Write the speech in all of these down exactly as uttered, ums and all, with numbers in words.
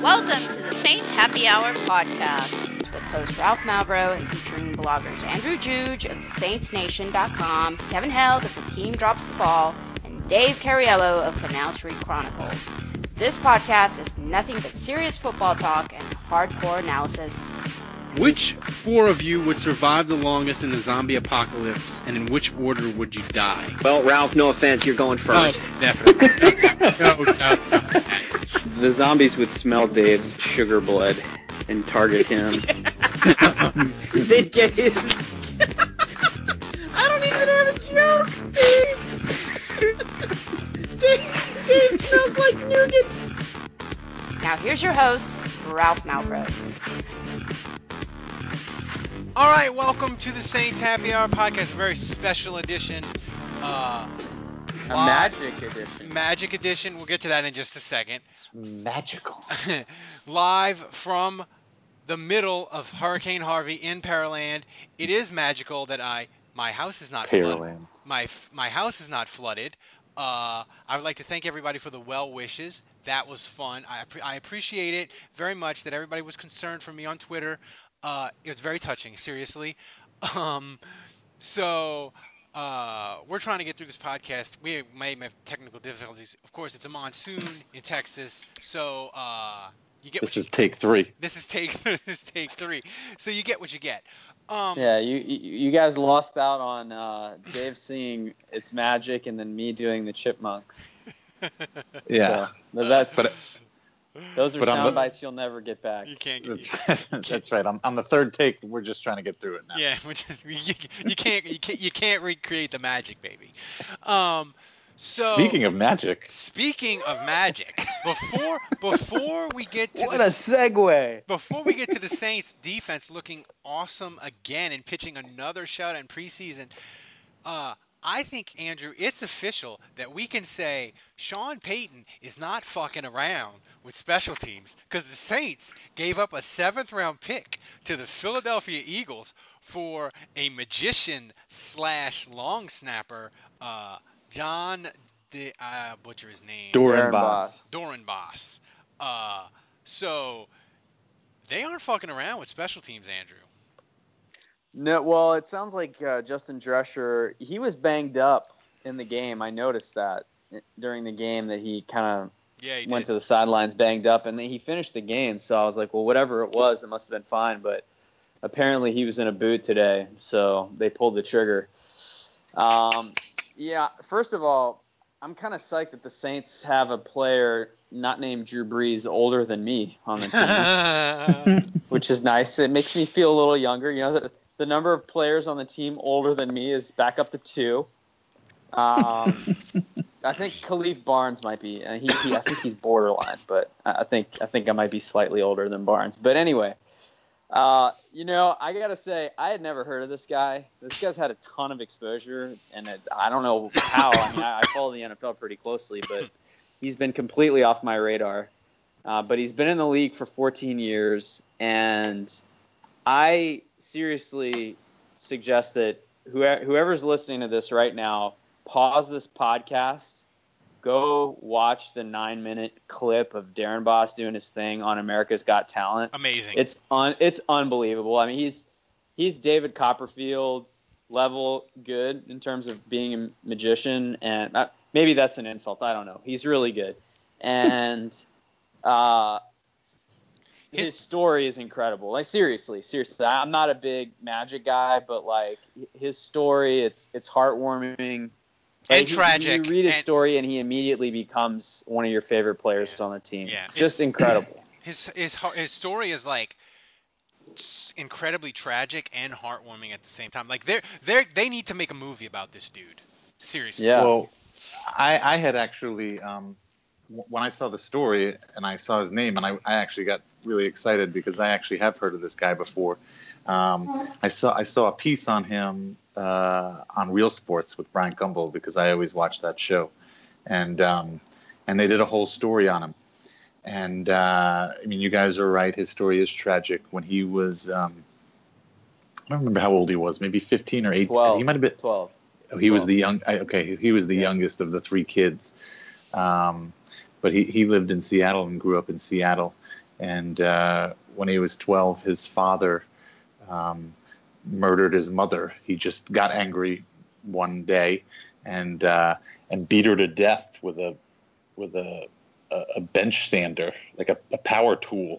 Welcome to the Saints Happy Hour podcast with host Ralph Malbrough and featuring bloggers Andrew Juge of the Saints Nation dot com, Kevin Held of The Team Drops the Ball, and Dave Cariello of Canal Street Chronicles. This podcast is nothing but serious football talk and hardcore analysis. Which four of you would survive the longest in the zombie apocalypse, and in which order would you die? Well, Ralph, no offense, you're going first. Oh, definitely. no, no, no. The zombies would smell Dave's sugar blood and target him. They'd get his. I don't even have a joke, Dave. Dave, Dave smells like nougat. Now here's your host, Ralph Malbrough. All right, welcome to the Saints Happy Hour podcast, a very special edition. Uh, a magic edition. Magic edition. We'll get to that in just a second. It's magical. Live from the middle of Hurricane Harvey in Pearland. It is magical that I my house is not Pearland. flooded. My my house is not flooded. Uh, I would like to thank everybody for the well wishes. That was fun. I I appreciate it very much that everybody was concerned for me on Twitter. Uh, it was very touching, seriously. Um, so uh, we're trying to get through this podcast. We may have technical difficulties. Of course, it's a monsoon in Texas, so uh, you get. This what is you, take three. This is take. This is take three. So you get what you get. Um, yeah, you you guys lost out on uh, Dave seeing It's Magic and then me doing the Chipmunks. Yeah, so, that's. But, Those are but sound the, bites you'll never get back. You can't get. That's, you can't. That's right. On, on the third take, we're just trying to get through it now. Yeah, we're just, you, you can't you can't you can't recreate the magic, baby. Um, so speaking of magic. Speaking of magic, before before we get to what the, a segue. Before we get to the Saints defense looking awesome again and pitching another shutout in preseason, uh. I think, Andrew, it's official that we can say Sean Payton is not fucking around with special teams because the Saints gave up a seventh-round pick to the Philadelphia Eagles for a magician slash long snapper, uh, John, De, uh, butcher his name. Doran Boss. Doran Boss. Uh, so they aren't fucking around with special teams, Andrew. No, well, it sounds like uh, Justin Drescher, he was banged up in the game. I noticed that during the game that he kind of yeah, he went did. to the sidelines banged up, and then he finished the game. So I was like, well, whatever it was, it must have been fine. But apparently he was in a boot today, so they pulled the trigger. Um, yeah, first of all, I'm kind of psyched that the Saints have a player not named Drew Brees older than me on the team, which is nice. It makes me feel a little younger. You know, the, the number of players on the team older than me is back up to two. Um, I think Khalif Barnes might be. Uh, he, he, I think he's borderline, but I think I think I might be slightly older than Barnes. But anyway, uh, you know, I gotta say, I had never heard of this guy. This guy's had a ton of exposure, and it, I don't know how. I mean, I, I follow the N F L pretty closely, but he's been completely off my radar. Uh, but he's been in the league for fourteen years, and I seriously suggest that whoever, whoever's listening to this right now, pause this podcast, go watch the nine-minute clip of Darren Boss doing his thing on America's Got Talent. Amazing. It's un, it's unbelievable. I mean, he's he's David Copperfield level good in terms of being a magician, and uh, maybe that's an insult. I don't know. He's really good, and uh, his story is incredible. Like seriously, seriously, I'm not a big magic guy, but like his story, it's it's heartwarming. And like, tragic. You read his and, story, and he immediately becomes one of your favorite players yeah, on the team. Yeah, just incredible. His his his story is like incredibly tragic and heartwarming at the same time. Like they they they need to make a movie about this dude. Seriously. Yeah. Well, I, I had actually um, w- when I saw the story and I saw his name, and I, I actually got really excited because I actually have heard of this guy before. Um, I saw I saw a piece on him uh, on Real Sports with Brian Gumbel because I always watch that show, and um, and they did a whole story on him. And uh, I mean, you guys are right. His story is tragic. When he was, um, I don't remember how old he was. Maybe fifteen or eighteen. twelve. He might have been twelve. Oh, he twelve. was the young. Okay, he was the Yeah. youngest of the three kids. Um, but he, he lived in Seattle and grew up in Seattle. And uh, when he was twelve, his father um, murdered his mother. He just got angry one day and uh, and beat her to death with a with a a bench sander, like a, a power tool,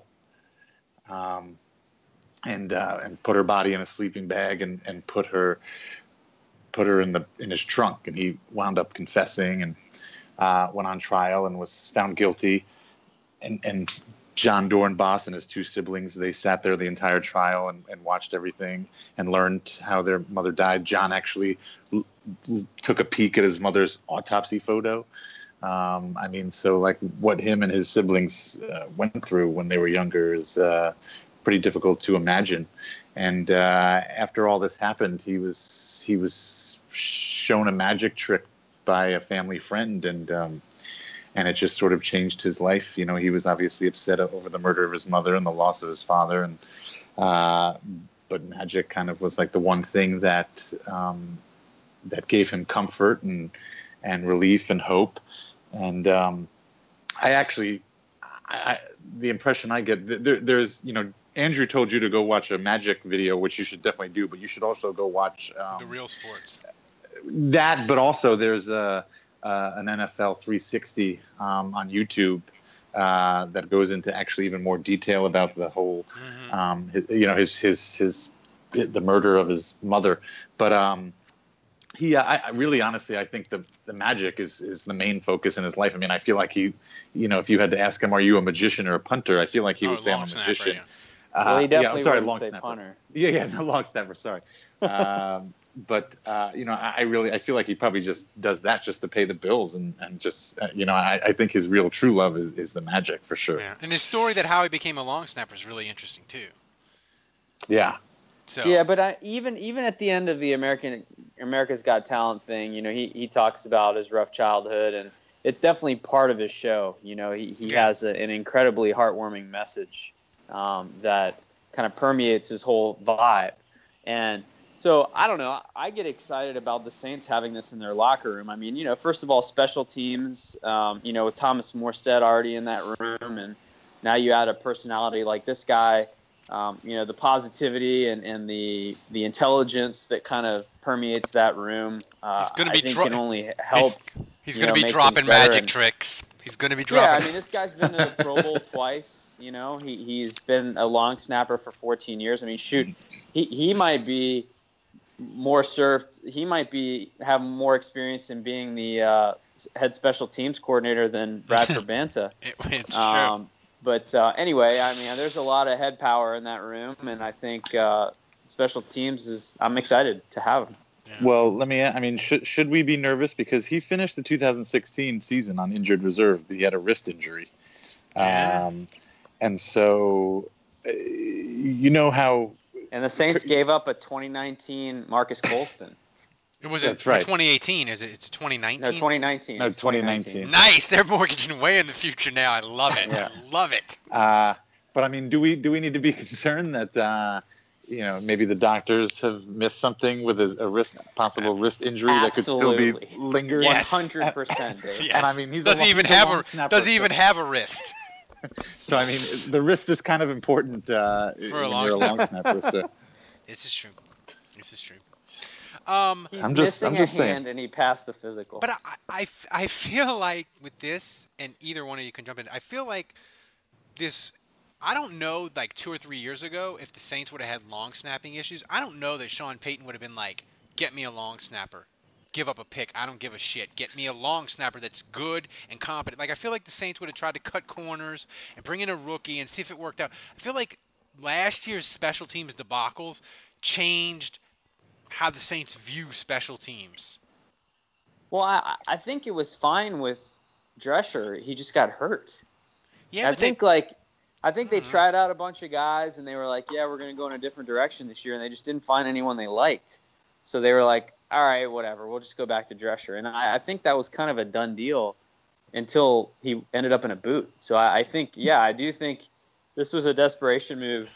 um, and uh, and put her body in a sleeping bag and, and put her put her in the in his trunk. And he wound up confessing and uh, went on trial and was found guilty. And and John Dornbos and his two siblings, they sat there the entire trial and, and watched everything and learned how their mother died. John actually l- l- took a peek at his mother's autopsy photo. Um, I mean, so like what him and his siblings uh, went through when they were younger is uh, pretty difficult to imagine. And uh, after all this happened, he was he was shown a magic trick by a family friend, and um, and it just sort of changed his life. You know, he was obviously upset over the murder of his mother and the loss of his father, and uh, but magic kind of was like the one thing that um, that gave him comfort and and relief and hope. And um, I actually, I, the impression I get, there, there's, you know, Andrew told you to go watch a magic video, which you should definitely do, but you should also go watch um, The Real Sports. That, but also there's a, uh, an N F L three sixty um, on YouTube uh, that goes into actually even more detail about the whole, Mm-hmm. um, his, you know, his, his, his, the murder of his mother. But um, he, I, I really, honestly, I think the the magic is is the main focus in his life. I mean, I feel like he, you know, if you had to ask him, are you a magician or a punter? I feel like he Oh, would say I'm a long snapper, magician. yeah. Uh, Well, he yeah, definitely I'm sorry, wouldn't long say snapper. punter. Yeah, yeah, no, long snapper. Sorry. um, but uh, you know, I, I really, I feel like he probably just does that just to pay the bills, and and just, uh, you know, I, I think his real true love is, is the magic for sure. Yeah, and his story that how he became a long snapper is really interesting too. Yeah. So Yeah, but I, even even at the end of the American America's Got Talent thing, you know, he, he talks about his rough childhood, and it's definitely part of his show. You know, he he Yeah. has a, an incredibly heartwarming message um, that kind of permeates his whole vibe. And so I don't know, I get excited about the Saints having this in their locker room. I mean, you know, first of all, special teams, um, you know, with Thomas Morstead already in that room, and now you add a personality like this guy. Um, you know, the positivity and, and the the intelligence that kind of permeates that room, uh, He's gonna I be think dro- can only help. he's, he's you going to know, be make dropping things better. magic And, tricks. He's going to be yeah, dropping. I mean, this guy's been to the Pro Bowl twice. You know, he he's been a long snapper for fourteen years. I mean, shoot, he he might be more served. He might be have more experience in being the uh, head special teams coordinator than Bradford Banta. It, it's Um, true. But uh, anyway, I mean, there's a lot of head power in that room, and I think uh, special teams is. I'm excited to have him. Yeah. Well, let me. I mean, should should we be nervous because he finished the two thousand sixteen season on injured reserve, but he had a wrist injury, Yeah. um, and so uh, you know how. And the Saints gave up a twenty nineteen Marcus Colston. It was That's a, right. twenty eighteen. Is it? It's twenty nineteen. No, twenty nineteen. No, It's twenty nineteen. Nice. They're mortgaging way in the future now. I love it. Yeah. I love it. Uh, but I mean, do we do we need to be concerned that uh, you know maybe the doctors have missed something with a, a wrist possible wrist injury that could still be Absolutely. lingering? One hundred percent. Yes. And I mean, he's a does lo- he even he's a have long a snapper, does he even so- have a wrist? So I mean, the wrist is kind of important uh, For a when long you're a long snapper. So This is true. This is true. Um, He's I'm just- missing I'm just a saying. hand, and he passed the physical. but I, I, I feel like with this, and either one of you can jump in. I feel like this. I don't know, like two or three years ago, if the Saints would have had long snapping issues, I don't know that Sean Payton would have been like, "Get me a long snapper, give up a pick. I don't give a shit. Get me a long snapper that's good and competent." Like I feel like the Saints would have tried to cut corners and bring in a rookie and see if it worked out. I feel like last year's special teams debacles changed how the Saints view special teams. Well, I, I think it was fine with Drescher. He just got hurt. Yeah, I but think they, like I think they Mhm. tried out a bunch of guys, and they were like, "Yeah, we're going to go in a different direction this year," and they just didn't find anyone they liked. So they were like, "All right, whatever. We'll just go back to Drescher." And I, I think that was kind of a done deal until he ended up in a boot. So I, I think, yeah, I do think this was a desperation move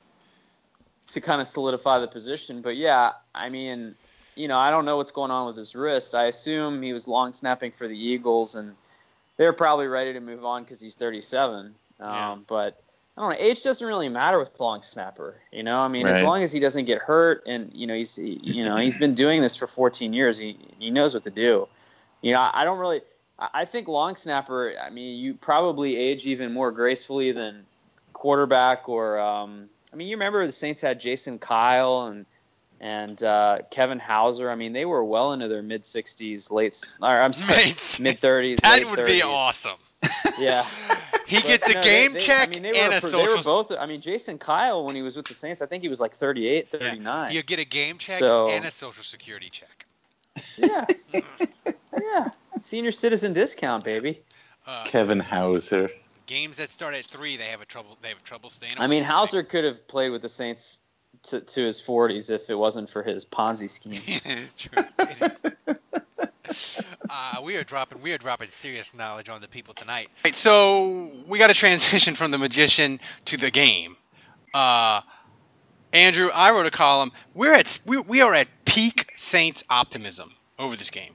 to kind of solidify the position. But yeah, I mean, you know, I don't know what's going on with his wrist. I assume he was long snapping for the Eagles, and they're probably ready to move on because he's thirty-seven. Um, Yeah. But I don't know. Age doesn't really matter with long snapper. You know, I mean, Right. as long as he doesn't get hurt, and you know, he's he, you know he's been doing this for fourteen years. He he knows what to do. You know, I don't really. I think long snapper. I mean, you probably age even more gracefully than quarterback or. Um, I mean, you remember the Saints had Jason Kyle and and uh, Kevin Hauser. I mean, they were well into their mid sixties, late. Or, I'm sorry, mid thirties. That late would thirties. be awesome. Yeah. He But, gets a no, game they, they, check I mean, they and were, a They social. were both. I mean, Jason Kyle, when he was with the Saints, I think he was like thirty-eight, thirty-nine. Yeah. You get a game check So- and a social security check. Yeah. Yeah. Senior citizen discount, baby. Uh, Kevin Hauser. games that start at three, they have a trouble. They have trouble staying. I mean, awake. Hauser could have played with the Saints to, to his forties if it wasn't for his Ponzi scheme. True. Uh, we are dropping we are dropping serious knowledge on the people tonight. Right, so we got to transition from the magician to the game. Uh, Andrew, I wrote a column. We're at we, we are at peak Saints optimism over this game.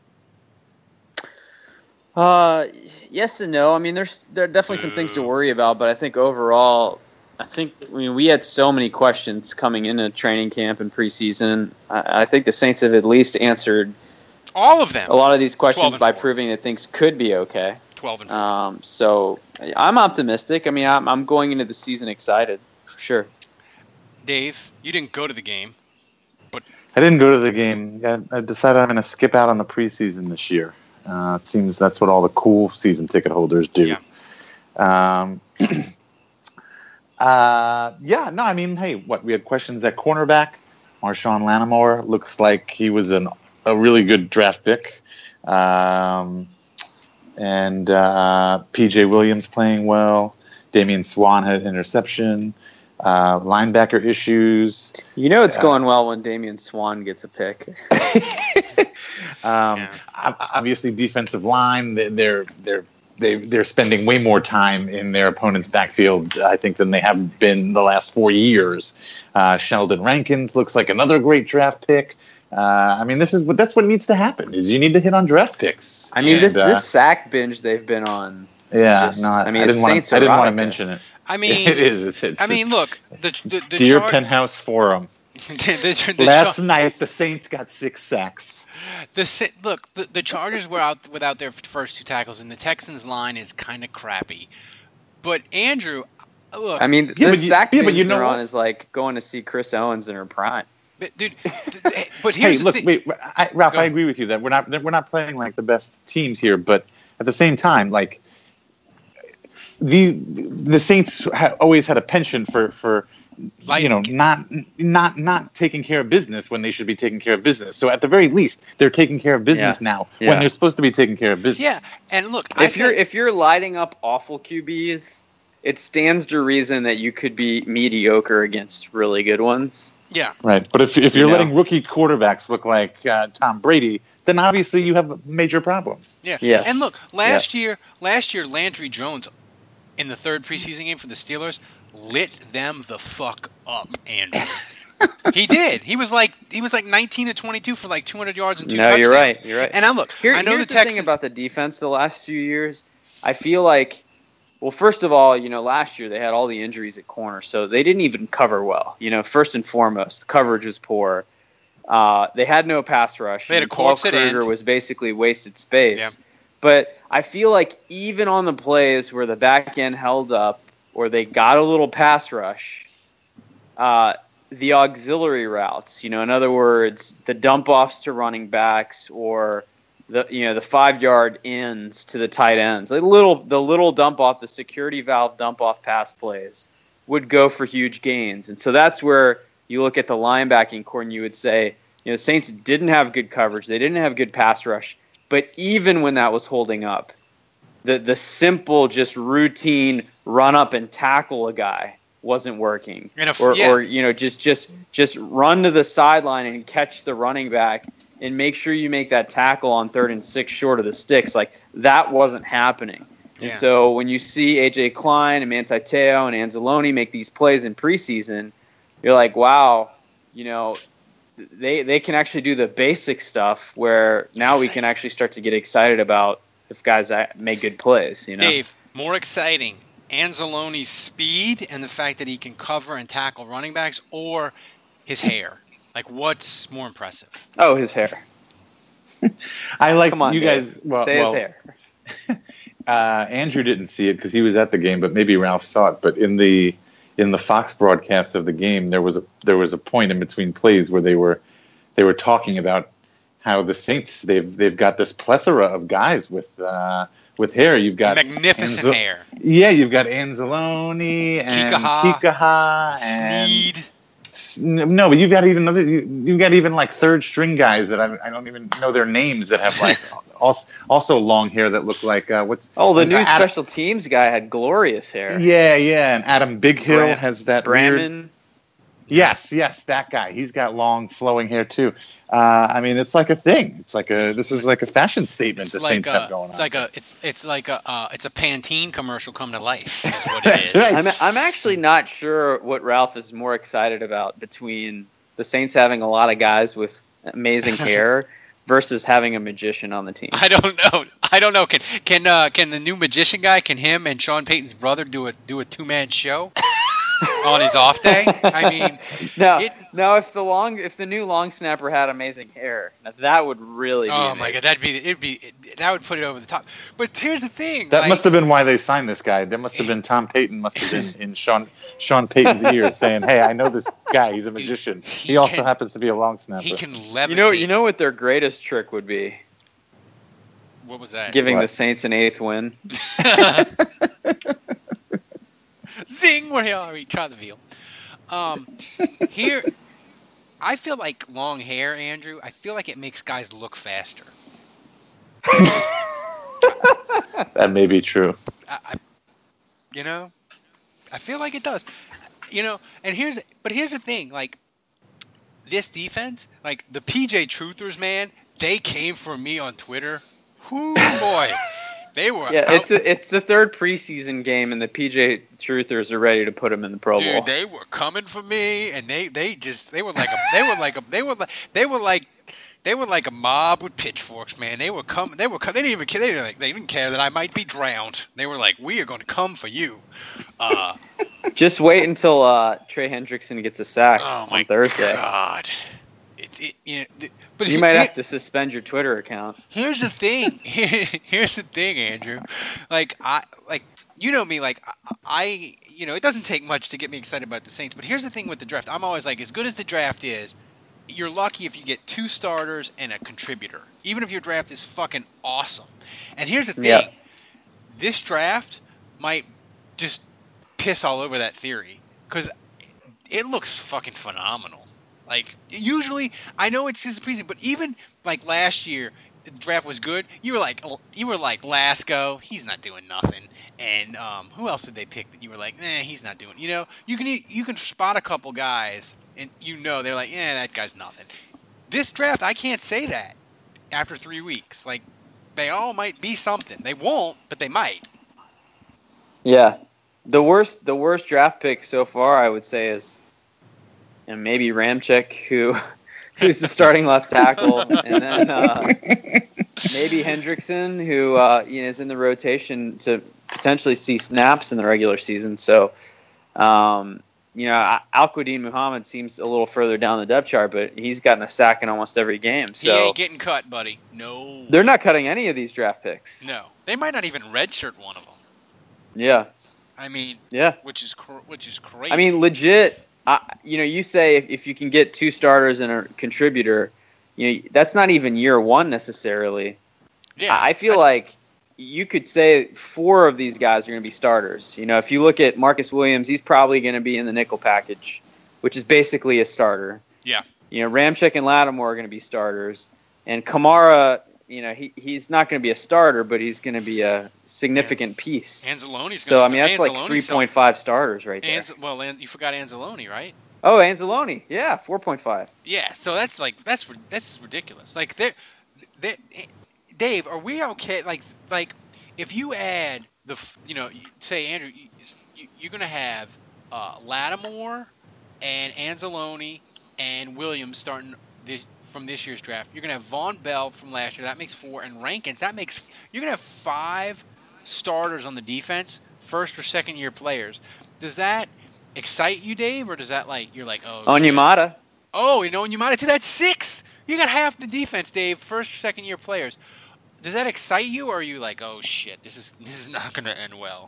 Uh, yes and no. I mean, there's there are definitely some things to worry about, but I think overall, I think I mean we had so many questions coming into training camp and preseason. I, I think the Saints have at least answered All of them. a lot of these twelve questions and by four. proving that things could be okay. Twelve and four. Um, so I'm optimistic. I mean, I'm I'm going into the season excited, for sure. Dave, you didn't go to the game. I didn't go to the game. I, I decided I'm going to skip out on the preseason this year. Uh, it seems that's what all the cool season ticket holders do. Yeah. Um, uh, yeah, no, I mean, hey, what, we had questions at cornerback. Marshawn Lattimore looks like he was an, a really good draft pick. Um, and uh, P J Williams playing well. Damian Swan had an interception. Uh, linebacker issues. You know it's Yeah. going well when Damian Swan gets a pick. um, Yeah. ob- Obviously, defensive line. they- They're they're they they're spending way more time in their opponent's backfield, I think, than they have been the last four years. Uh, Sheldon Rankins looks like another great draft pick. Uh, I mean, this is what that's what needs to happen. Is you need to hit on draft picks. I mean, And, this uh, this sack binge they've been on. yeah, just- no, I, I mean, I didn't it's want Saints to. I didn't want to erotica. mention it. I mean, it is. It's, it's, I mean, look, the the, the Dear Char- Penthouse Forum. the, the, the Last Char- night, the Saints got six sacks. The Sa- look, the, the Chargers were out without their first two tackles, and the Texans' line is kind of crappy. But Andrew, look, I mean, Yeah, this but you- sack yeah, but binge you know they're on what? is like going to see Chris Owens in her prime. but, dude, th- th- but here's Hey, the look, thing. wait, I, Ralph, Go. I agree with you that we're not that we're not playing like the best teams here, but at the same time, like the the Saints ha- always had a penchant for for Light- you know not not not taking care of business when they should be taking care of business. So at the very least, they're taking care of business Yeah. now Yeah. when they're supposed to be taking care of business. Yeah, and look, I If you're said, if you're lighting up awful Q Bs, it stands to reason that you could be mediocre against really good ones. yeah, Right. But if if You you're know. letting rookie quarterbacks look like uh, Tom Brady, then obviously you have major problems. yeah. Yes. And look, last year, last year, Landry Jones in the third preseason game for the Steelers lit them the fuck up, Andrew. He did. He was like he was like nineteen to twenty-two for like two hundred yards and two No, touchdowns. you're right. You're right. And I look, Here, I know here's the the, Texans. thing about the defense the last few years. I feel like, well, first of all, you know, last year they had all the injuries at corner, so they didn't even cover well. You know, first and foremost, the coverage was poor. Uh, they had no pass rush. They had a and Paul corpse at Kruger end. was basically wasted space. Yeah. But I feel like even on the plays where the back end held up or they got a little pass rush, uh, the auxiliary routes, you know, in other words, the dump offs to running backs or the you know the five yard ends to the tight ends, like little the little dump off, the security valve dump off pass plays would go for huge gains, and so that's where you look at the linebacking core and you would say, you know, Saints didn't have good coverage, they didn't have good pass rush, but even when that was holding up, the the simple just routine run up and tackle a guy wasn't working. And if- or, yeah. or you know just just just run to the sideline and catch the running back and make sure you make that tackle on third and six short of the sticks. Like that wasn't happening. Yeah. And so when you see A J Klein and Manti Te'o and Anzalone make these plays in preseason, you're like, wow, you know, they they can actually do the basic stuff where now we can actually start to get excited about if guys that make good plays. You know, Dave, more exciting. Anzalone's speed and the fact that he can cover and tackle running backs, or his hair? Like, what's more impressive? Oh, his hair. I like Come on, you Dave. guys. Well, Say well his hair. uh, Andrew didn't see it because he was at the game, but maybe Ralph saw it. But in the in the Fox broadcast of the game, there was a there was a point in between plays where they were they were talking about how the Saints they've they've got this plethora of guys with uh, with hair. You've got Magnificent Anzo- hair. Yeah, you've got Anzalone and Kikaha, Kikaha and Sneed. no, but you've got even other you, you've got even like third string guys that I, I don't even know their names that have like also, also long hair that look like uh, what's Oh, the uh, new Adam, special teams guy had glorious hair. Yeah, yeah, and Adam Big Hill Bram- has that weird. Braman. Yes, yes, that guy. He's got long, flowing hair too. Uh, I mean, it's like a thing. It's like a. This is like a fashion statement It's the like Saints a, have going it's on. like a, it's it's like a, uh, it's a Pantene commercial come to life. Is what it is. Right. I'm I'm actually not sure what Ralph is more excited about between the Saints having a lot of guys with amazing hair versus having a magician on the team. I don't know. I don't know. Can can uh, can the new magician guy? Can him and Sean Payton's brother do a do a two man show on his off day? I mean, no, it- no. If the long, if the new long snapper had amazing hair, now that would really. Be oh amazing. my god, that'd be it'd be it, that would put it over the top. But here's the thing. That like, must have been why they signed this guy. That must have been Tom Payton. Must have been in Sean Sean Payton's ears saying, "Hey, I know this guy. He's a magician. he He also can- happens to be a long snapper." he can levitate. You know, you know what their greatest trick would be? what was that? Giving What? the Saints an eighth win. Zing! Where he are each other veal. Um, here, I feel like long hair, Andrew. I feel like it makes guys look faster. That may be true. I, I, you know, I feel like it does. You know, and here's, but here's the thing, like, this defense, like, the P J Truthers, man, they came for me on Twitter. Whoo, boy. They were Yeah, out. it's the, it's the third preseason game, and the P J Truthers are ready to put him in the Pro Bowl. Dude, they were coming for me, and they, they just they were like a they were like a they were like they were like they were like a mob with pitchforks, man. They were coming. They were co- they didn't even care. They didn't, like, they didn't care that I might be drowned. They were like, we are going to come for you. Uh, Just wait until uh, Trey Hendrickson gets a sack oh my on Thursday. God. It, it, you know, th- but You he- might he- have to suspend your Twitter account. Here's the thing. Here's the thing, Andrew. Like I like you know me. Like I, you know, it doesn't take much to get me excited about the Saints. But here's the thing with the draft. I'm always like, as good as the draft is, you're lucky if you get two starters and a contributor. Even if your draft is fucking awesome. And here's the thing. Yeah. This draft might just piss all over that theory because it looks fucking phenomenal. Like, usually, I know it's just a preseason, but even, like, last year, the draft was good. You were like, you were like, Lasco, he's not doing nothing. And, um, who else did they pick that you were like, nah, he's not doing, you know? You can, you can spot a couple guys, and you know, they're like, yeah, that guy's nothing. This draft, I can't say that after three weeks. Like, they all might be something. They won't, but they might. Yeah. The worst the worst draft pick so far, I would say, is and maybe Ramczyk, who who's the starting left tackle, and then uh, maybe Hendrickson, who uh, you know, is in the rotation to potentially see snaps in the regular season. So, um, you know, Al-Quadin Muhammad seems a little further down the depth chart, but he's gotten a sack in almost every game. He So ain't getting cut, buddy. No. they're not cutting any of these draft picks. No. They might not even redshirt one of them. Yeah, I mean, yeah. which is cr- which is crazy. I mean, legit. I, you know, you say if, if you can get two starters and a contributor, you know, that's not even year one necessarily. yeah, I I feel that's- like you could say four of these guys are going to be starters. You know, if you look at Marcus Williams, he's probably going to be in the nickel package, which is basically a starter. Yeah. You know, Ramczyk and Lattimore are going to be starters, and Kamara, you know, he he's not going to be a starter, but he's going to be a significant piece. Anzalone's So gonna I mean, that's start, like Anzalone's three point five starters right there. Anz- well, An- you forgot Anzalone, right? Oh, Anzalone, yeah, four point five. Yeah. So that's like that's ri- that's ridiculous. Like they, they, Dave, are we okay? Like like if you add the f- you know you- say Andrew, you, you, you're gonna have uh, Lattimore and Anzalone and Williams starting this, from this year's draft. You're gonna have Von Bell from last year. That makes four, and Rankins. That makes you're gonna have five starters on the defense first or second year players. Does that excite you, Dave, or does that like you're like, oh, Onyemata. Oh, you know, and you might have that's six. You got half the defense, Dave. First, second year players. Does that excite you, or are you like, oh shit, this is this is not going to end well?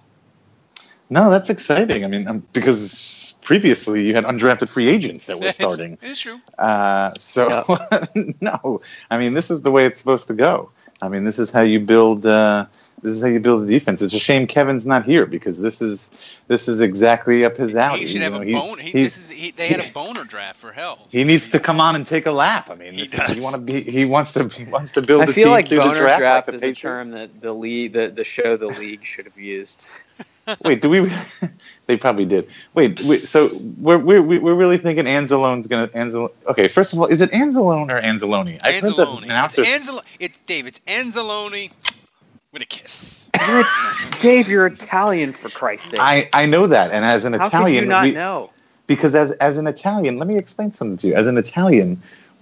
No, that's exciting. I mean, um, because previously you had undrafted free agents that were starting. It's true. Uh, so yeah. No, I mean, this is the way it's supposed to go. I mean, this is how you build. Uh, this is how you build a defense. It's a shame Kevin's not here because this is this is exactly up his alley. He should you have know, a he, bone. He, this is he, they had a boner draft for hell. He needs to come on and take a lap. I mean, he, this is, you want to be. He wants to. He wants to build. I a feel team like through boner the draft, draft like is the a term that the league, the, the show, the league should have used. Wait, do we? They probably did. Wait, wait so we're we're we're really thinking Anzalone's gonna Anzalone. Okay, first of all, is it Anzalone or Anzalone? I heard the Anzalone. announcer. It's, Anzal- it's Dave. It's Anzalone with a kiss. You're, Dave, you're Italian for Christ's sake. I, I know that, and as an How Italian, could you not we, know? Because as as an Italian, let me explain something to you. As an Italian,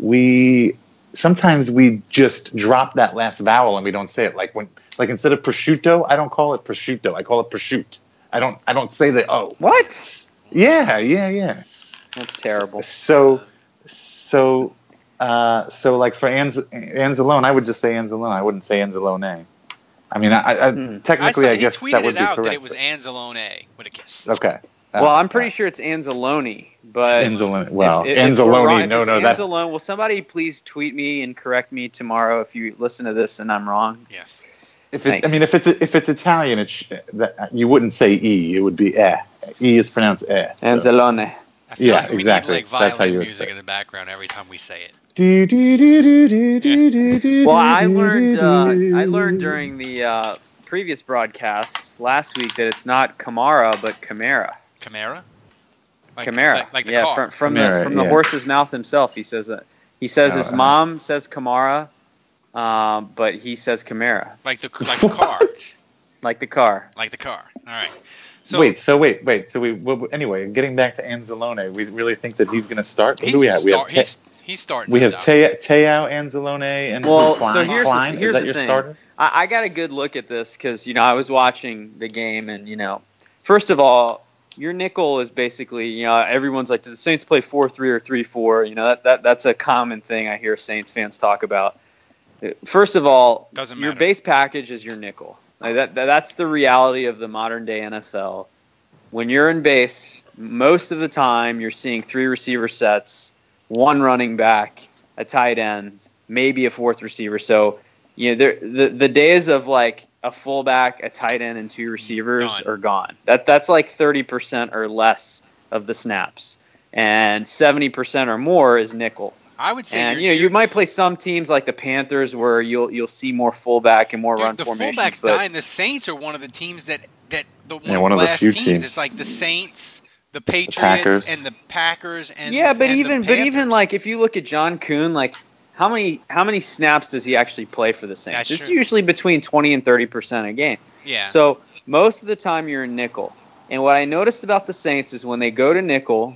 we sometimes we just drop that last vowel and we don't say it. Like when like instead of prosciutto, I don't call it prosciutto. I call it prosciutto. I don't I don't say the oh. What? Yeah, yeah, yeah. That's terrible. So so uh, so like for Anz, Anzalone, I would just say Anzalone. I wouldn't say Anzalone. I mean, I, I Hmm. technically I, I guess he tweeted that would it be out correct. that it was Anzalone with a kiss. Okay. Uh, Well, I'm pretty sure it's Anzalone, but Anzalone. Well, if, if, if we're Anzalone. wrong, No, if no, it's that. Anzalone. Will somebody please tweet me and correct me tomorrow if you listen to this and I'm wrong? Yes. If it, Thanks. I mean, if it's if it's Italian, it's that you wouldn't say e. It would be eh. E is pronounced eh. So. Anzalone. I feel Yeah, like we exactly. need like That's how violin you would music say it. in the background every time we say it. Do, do, do, do, do, do, do, do, Well, I do, learned do, uh, do. I learned during the uh, previous broadcast last week that it's not Kamara but Kamara. Camara? Like, Kamara. Like, like the yeah, car. from, from Kamara, the from the yeah. horse's mouth himself. He says that. He says Oh, his uh-huh. mom says Kamara, um, but he says Kamara, Like the like the car. like the car. Like the car. All right. So wait, so wait, wait. So we well, anyway, getting back to Anzalone, we really think that he's going to start. Who he's, do we have? We start, have, he's, he's starting. we no have doubt. Te- Teao, Anzalone, and Well, Klein. so here's Klein? the, here's Is that the your thing. starter? I, I got a good look at this because you know I was watching the game and you know, first of all, your nickel is basically you know everyone's like, do the Saints play four three or three four? You know that, that that's a common thing I hear Saints fans talk about. First of all, Doesn't your matter. base package is your nickel. Like that, that that's the reality of the modern day N F L. When you're in base, most of the time you're seeing three receiver sets, one running back, a tight end, maybe a fourth receiver. So, you know, there, the the days of like a fullback, a tight end, and two receivers Gone. are gone. That that's like thirty percent or less of the snaps, and seventy percent or more is nickel. I would say And you're, you know, you you're- might play some teams like the Panthers where you'll you'll see more fullback and more dude, run the formations. fullback's but dying. The Saints are one of the teams that that the one, Yeah, one of the last few teams. teams. It's like the Saints, the Patriots, Packers. and the Packers, and yeah, but and the even but even Panthers. like if you look at John Kuhn, like how many how many snaps does he actually play for the Saints? That's It's true. usually between twenty and thirty percent a game. yeah. So most of the time you're in nickel. And what I noticed about the Saints is when they go to nickel,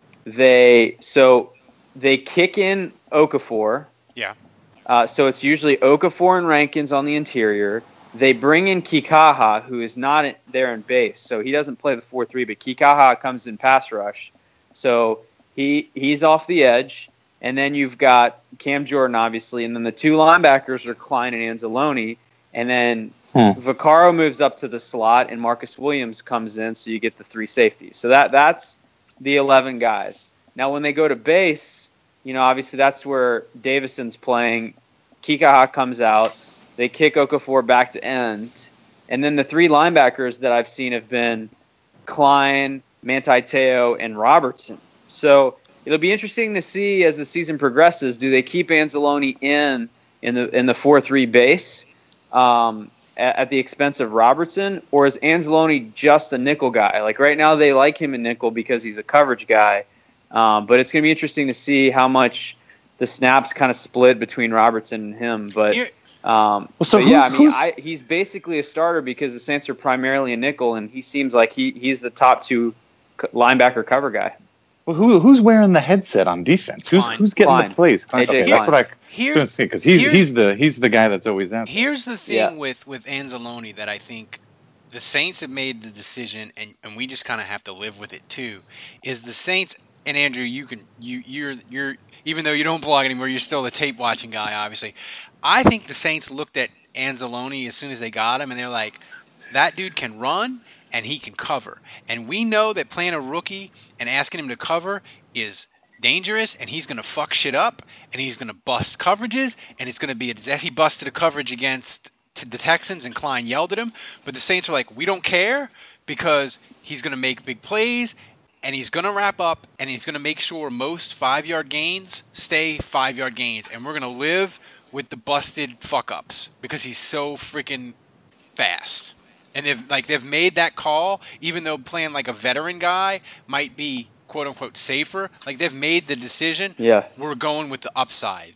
they so they kick in Okafor. Yeah. Uh, so it's usually Okafor and Rankins on the interior. They bring in Kikaha, who is not in, there in base, so he doesn't play the four three, but Kikaha comes in pass rush. So he he's off the edge. And then you've got Cam Jordan, obviously, and then the two linebackers are Klein and Anzalone. And then Hmm. Vaccaro moves up to the slot, and Marcus Williams comes in, so you get the three safeties. So that that's the eleven guys. Now, when they go to base, you know, obviously that's where Davison's playing. Kikaha comes out. They kick Okafor back to end. And then the three linebackers that I've seen have been Klein, Manti Te'o, and Robertson. So it'll be interesting to see as the season progresses, do they keep Anzalone in in the in the four three base um, at, at the expense of Robertson, or is Anzalone just a nickel guy? Like right now they like him in nickel because he's a coverage guy, um, but it's going to be interesting to see how much the snaps kind of split between Robertson and him. But Here- um, Well, so but yeah, I who's- mean, who's- I, he's basically a starter because the Saints are primarily a nickel, and he seems like he he's the top two c- linebacker cover guy. Well, who who's wearing the headset on defense? Who's Klein. who's getting Klein. the plays? A J Okay, Klein. that's what I Here's- was because he's here's- he's the he's the guy that's always out. Here's the thing Yeah. with, with Anzalone that I think the Saints have made the decision, and, and we just kind of have to live with it too. Is the Saints and Andrew, you can you you're you're even though you don't blog anymore, you're still the tape watching guy, obviously. I think the Saints looked at Anzalone as soon as they got him, and they're like, that dude can run and he can cover, and we know that playing a rookie and asking him to cover is dangerous, and he's gonna fuck shit up, and he's gonna bust coverages, and it's gonna be a, he busted a coverage against the Texans, and Klein yelled at him. But the Saints are like, we don't care because he's going to make big plays, and he's going to wrap up, and he's going to make sure most five-yard gains stay five-yard gains, and we're going to live with the busted fuck-ups because he's so freaking fast. And they've like they've made that call, even though playing like a veteran guy might be quote-unquote safer. Like they've made the decision. Yeah. We're going with the upside.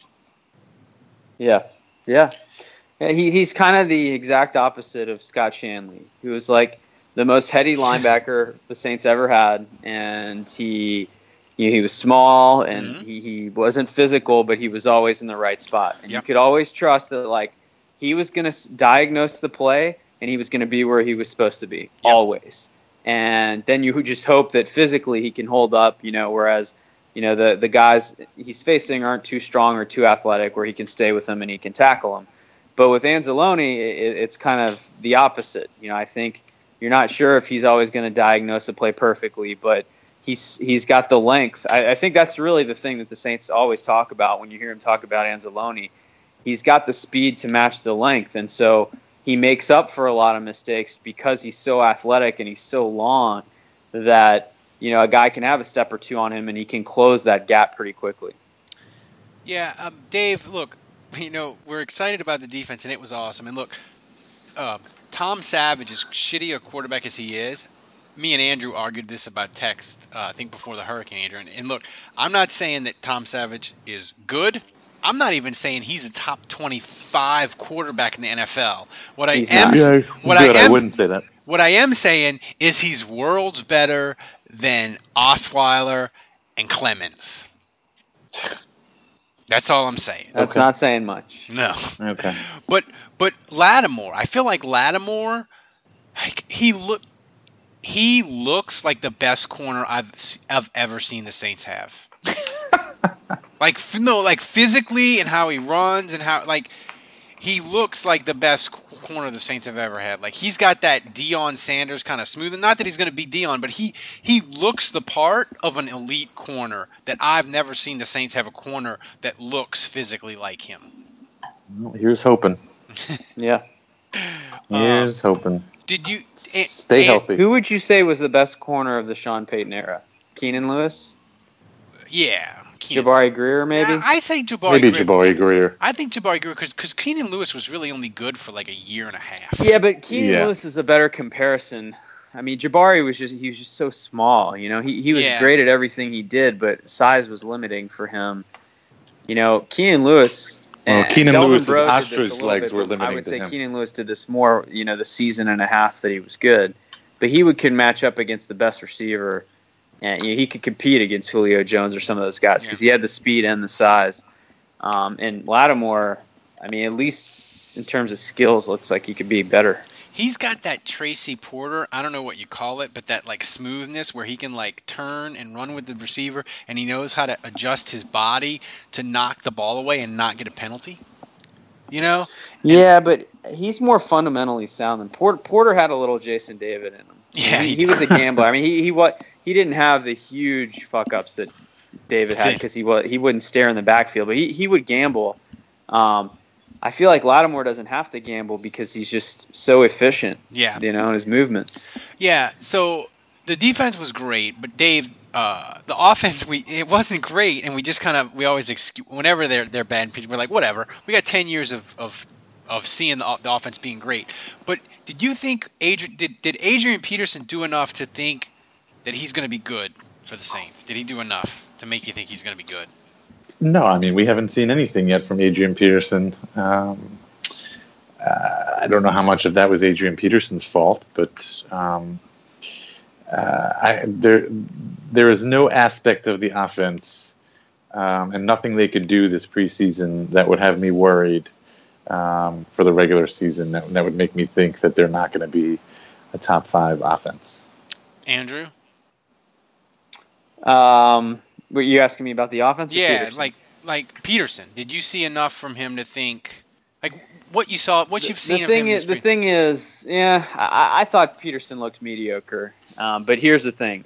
Yeah. Yeah. He he's kind of the exact opposite of Scott Shanley, who was like the most heady linebacker the Saints ever had, and he you know, he was small and Mm-hmm. he, he wasn't physical, but he was always in the right spot, and Yep. you could always trust that like he was going to diagnose the play and he was going to be where he was supposed to be always, and then you just hope that physically he can hold up, you know, whereas. You know, the the guys he's facing aren't too strong or too athletic where he can stay with them and he can tackle them. But with Anzalone, it, it's kind of the opposite. You know, I think you're not sure if he's always going to diagnose a play perfectly, but he's he's got the length. I, I think that's really the thing that the Saints always talk about when you hear him talk about Anzalone. He's got the speed to match the length, and so he makes up for a lot of mistakes because he's so athletic and he's so long that, you know, a guy can have a step or two on him and he can close that gap pretty quickly. Yeah, um, Dave, look, you know, we're excited about the defense, and it was awesome. And look, uh, Tom Savage, as shitty a quarterback as he is, me and Andrew argued this about text, uh, I think before the hurricane, Andrew. And, and look, I'm not saying that Tom Savage is good. I'm not even saying he's a top twenty-five quarterback in the N F L. What I He's am, not. Yeah, what good. I am, I wouldn't say that. what I am saying is he's worlds better than Osweiler and Clemens. That's all I'm saying. That's Okay. not saying much. No. Okay. But but Lattimore, I feel like Lattimore, like he look, he looks like the best corner I've I've ever seen the Saints have. like no, like physically and how he runs and how like he looks like the best corner the Saints have ever had. Like he's got that Deion Sanders kind of smooth. Not that he's going to be Deion, but he he looks the part of an elite corner that I've never seen the Saints have a corner that looks physically like him. Well, here's hoping. Yeah. Here's hoping. Did you eh, Stay eh, healthy. Who would you say was the best corner of the Sean Payton era? Keenan Lewis? Yeah, Keenan. Jabari Greer, maybe? Yeah, I say Jabari. Maybe Greer. Jabari Greer. I think Jabari Greer because because Keenan Lewis was really only good for like a year and a half. Yeah, but Keenan Yeah. Lewis is a better comparison. I mean, Jabari was just he was just so small. You know, he he was Yeah. great at everything he did, but size was limiting for him. You know, Keenan Lewis. Well, and Keenan Delvin Lewis's Breaux did this a ostrich little legs bit, were but limiting I would to say him. Keenan Lewis did this more. You know, the season and a half that he was good, but he would could match up against the best receiver, and you know, he could compete against Julio Jones or some of those guys because he had the speed and the size. Um, and Lattimore, I mean, at least in terms of skills, looks like he could be better. He's got that Tracy Porter, I don't know what you call it, but that like smoothness where he can like turn and run with the receiver, and he knows how to adjust his body to knock the ball away and not get a penalty. You know? Yeah, but he's more fundamentally sound than Porter. Porter had a little Jason David in him. Yeah, he, he he was a gambler. I mean, he he what he didn't have the huge fuck ups that David had because he was he wouldn't stare in the backfield, but he he would gamble. Um, I feel like Lattimore doesn't have to gamble because he's just so efficient. Yeah. You know, in his movements. Yeah, so the defense was great, but Dave, uh, the offense we it wasn't great, and we just kind of we always excuse whenever they're they're bad, we're like whatever. We got ten years of of, of seeing the, the offense being great, but did you think Adrian did did Adrian Peterson do enough to think that he's going to be good for the Saints? Did he do enough to make you think he's going to be good? No, I mean, we haven't seen anything yet from Adrian Peterson. Um, uh, I don't know how much of that was Adrian Peterson's fault, but um, uh, I, there there is no aspect of the offense um, and nothing they could do this preseason that would have me worried um, for the regular season. That, that would make me think that they're not going to be a top five offense. Andrew? Um, were you asking me about the offense? Or Yeah, Peterson? like like Peterson. Did you see enough from him to think like what you saw, what you've the, seen the of thing him? is, This the pre- thing is, yeah, I, I thought Peterson looked mediocre. Um, but here's the thing: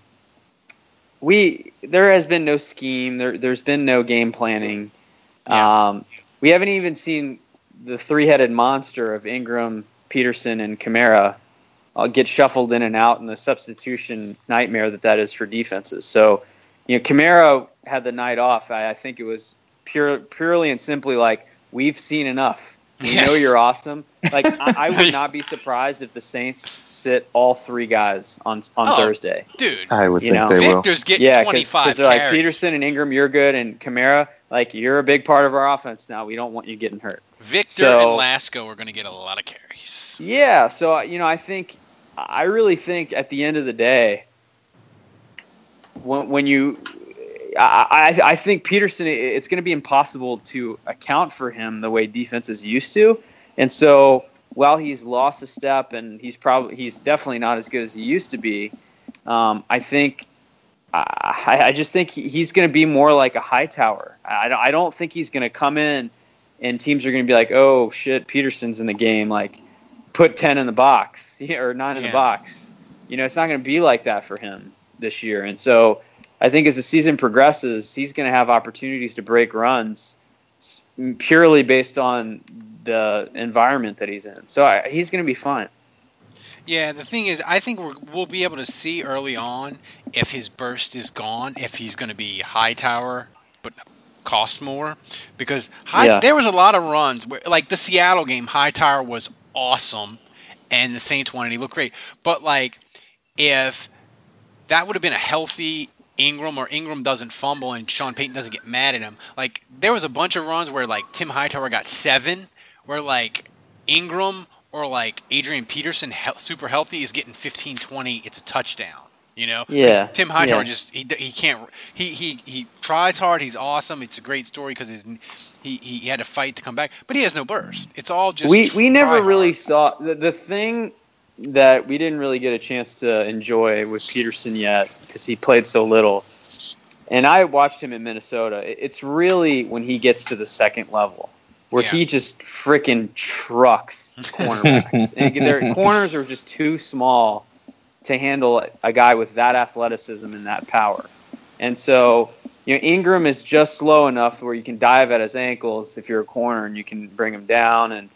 we there has been no scheme. There there's been no game planning. Yeah. Um, we haven't even seen the three-headed monster of Ingram, Peterson, and Kamara uh, get shuffled in and out in the substitution nightmare that that is for defenses. So, you know, Kamara had the night off. I, I think it was pure, purely and simply like, we've seen enough. We Yes. know you're awesome. Like, I, I would not be surprised if the Saints sit all three guys on on Oh, Thursday. Dude, I would You think know, they will. Victor's getting Yeah, twenty-five because they're like, carries. Peterson and Ingram, you're good, and Kamara, like, you're a big part of our offense now. We don't want you getting hurt. Victor So- and Lasco are going to get a lot of carries. Yeah, so, you know, I think, I really think at the end of the day, when, when you, I, I, I think Peterson, it's going to be impossible to account for him the way defenses used to. And so while he's lost a step and he's probably, he's definitely not as good as he used to be, um, I think, I, I just think he, he's going to be more like a Hightower. I, I don't think he's going to come in and teams are going to be like, oh, shit, Peterson's in the game. Like, put ten in the box or nine in Yeah. the box. You know, it's not going to be like that for him this year. And so I think as the season progresses, he's going to have opportunities to break runs purely based on the environment that he's in. So I, he's going to be fine. Yeah, the thing is, I think we're, we'll be able to see early on if his burst is gone, if he's going to be Hightower, but cost more. Because high, Yeah. there was a lot of runs, where, like the Seattle game, Hightower was awesome, and the Saints won, and he looked great. But, like, if that would have been a healthy Ingram, or Ingram doesn't fumble and Sean Payton doesn't get mad at him, like, there was a bunch of runs where, like, Tim Hightower got seven, where, like, Ingram or like Adrian Peterson, he- super healthy, is getting fifteen, twenty. It's a touchdown. You know, 'Cause Yeah, Tim Hightower yeah. just he he can't he he he tries hard. He's awesome. It's a great story because his he he had to fight to come back, but he has no burst. It's all just we we never try really hard. saw the the thing that we didn't really get a chance to enjoy with Peterson yet because he played so little. And I watched him in Minnesota. It- It's really when he gets to the second level where Yeah. he just freaking trucks cornerbacks. And their corners are just too small to handle a guy with that athleticism and that power. And so, you know, Ingram is just slow enough where you can dive at his ankles if you're a corner and you can bring him down. And,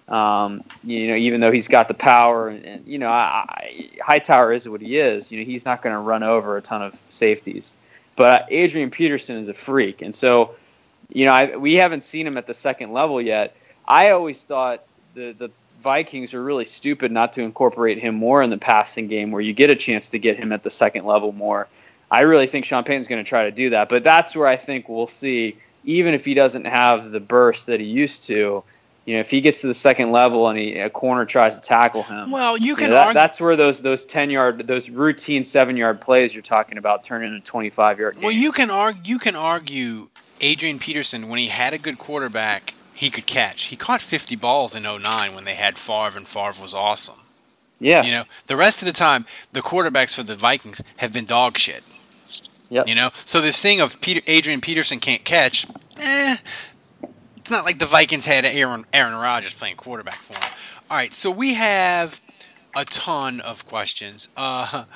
um, you know, even though he's got the power and, and you know, I, I, Hightower is what he is, you know, he's not going to run over a ton of safeties. But Adrian Peterson is a freak. And so, you know, I, we haven't seen him at the second level yet. I always thought the, the Vikings are really stupid not to incorporate him more in the passing game where you get a chance to get him at the second level more. I really think Sean Payton's going to try to do that. But that's where I think we'll see, even if he doesn't have the burst that he used to, you know, if he gets to the second level and he, a corner tries to tackle him, Well, you you can know, that, argue. that's where those those ten yard, those routine seven yard plays you're talking about turn into twenty-five yard games. Well, you can argue. You can argue Adrian Peterson, when he had a good quarterback, he could catch. He caught fifty balls in oh nine when they had Favre, and Favre was awesome. Yeah. You know, the rest of the time, the quarterbacks for the Vikings have been dog shit. Yep. You know, so this thing of Peter, Adrian Peterson can't catch, eh, it's not like the Vikings had Aaron Aaron Rodgers playing quarterback for them. All right, so we have a ton of questions. Uh,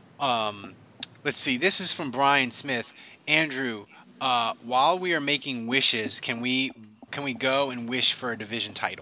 um, let's see. This is from Brian Smith. Andrew, uh, while we are making wishes, can we can we go and wish for a division title?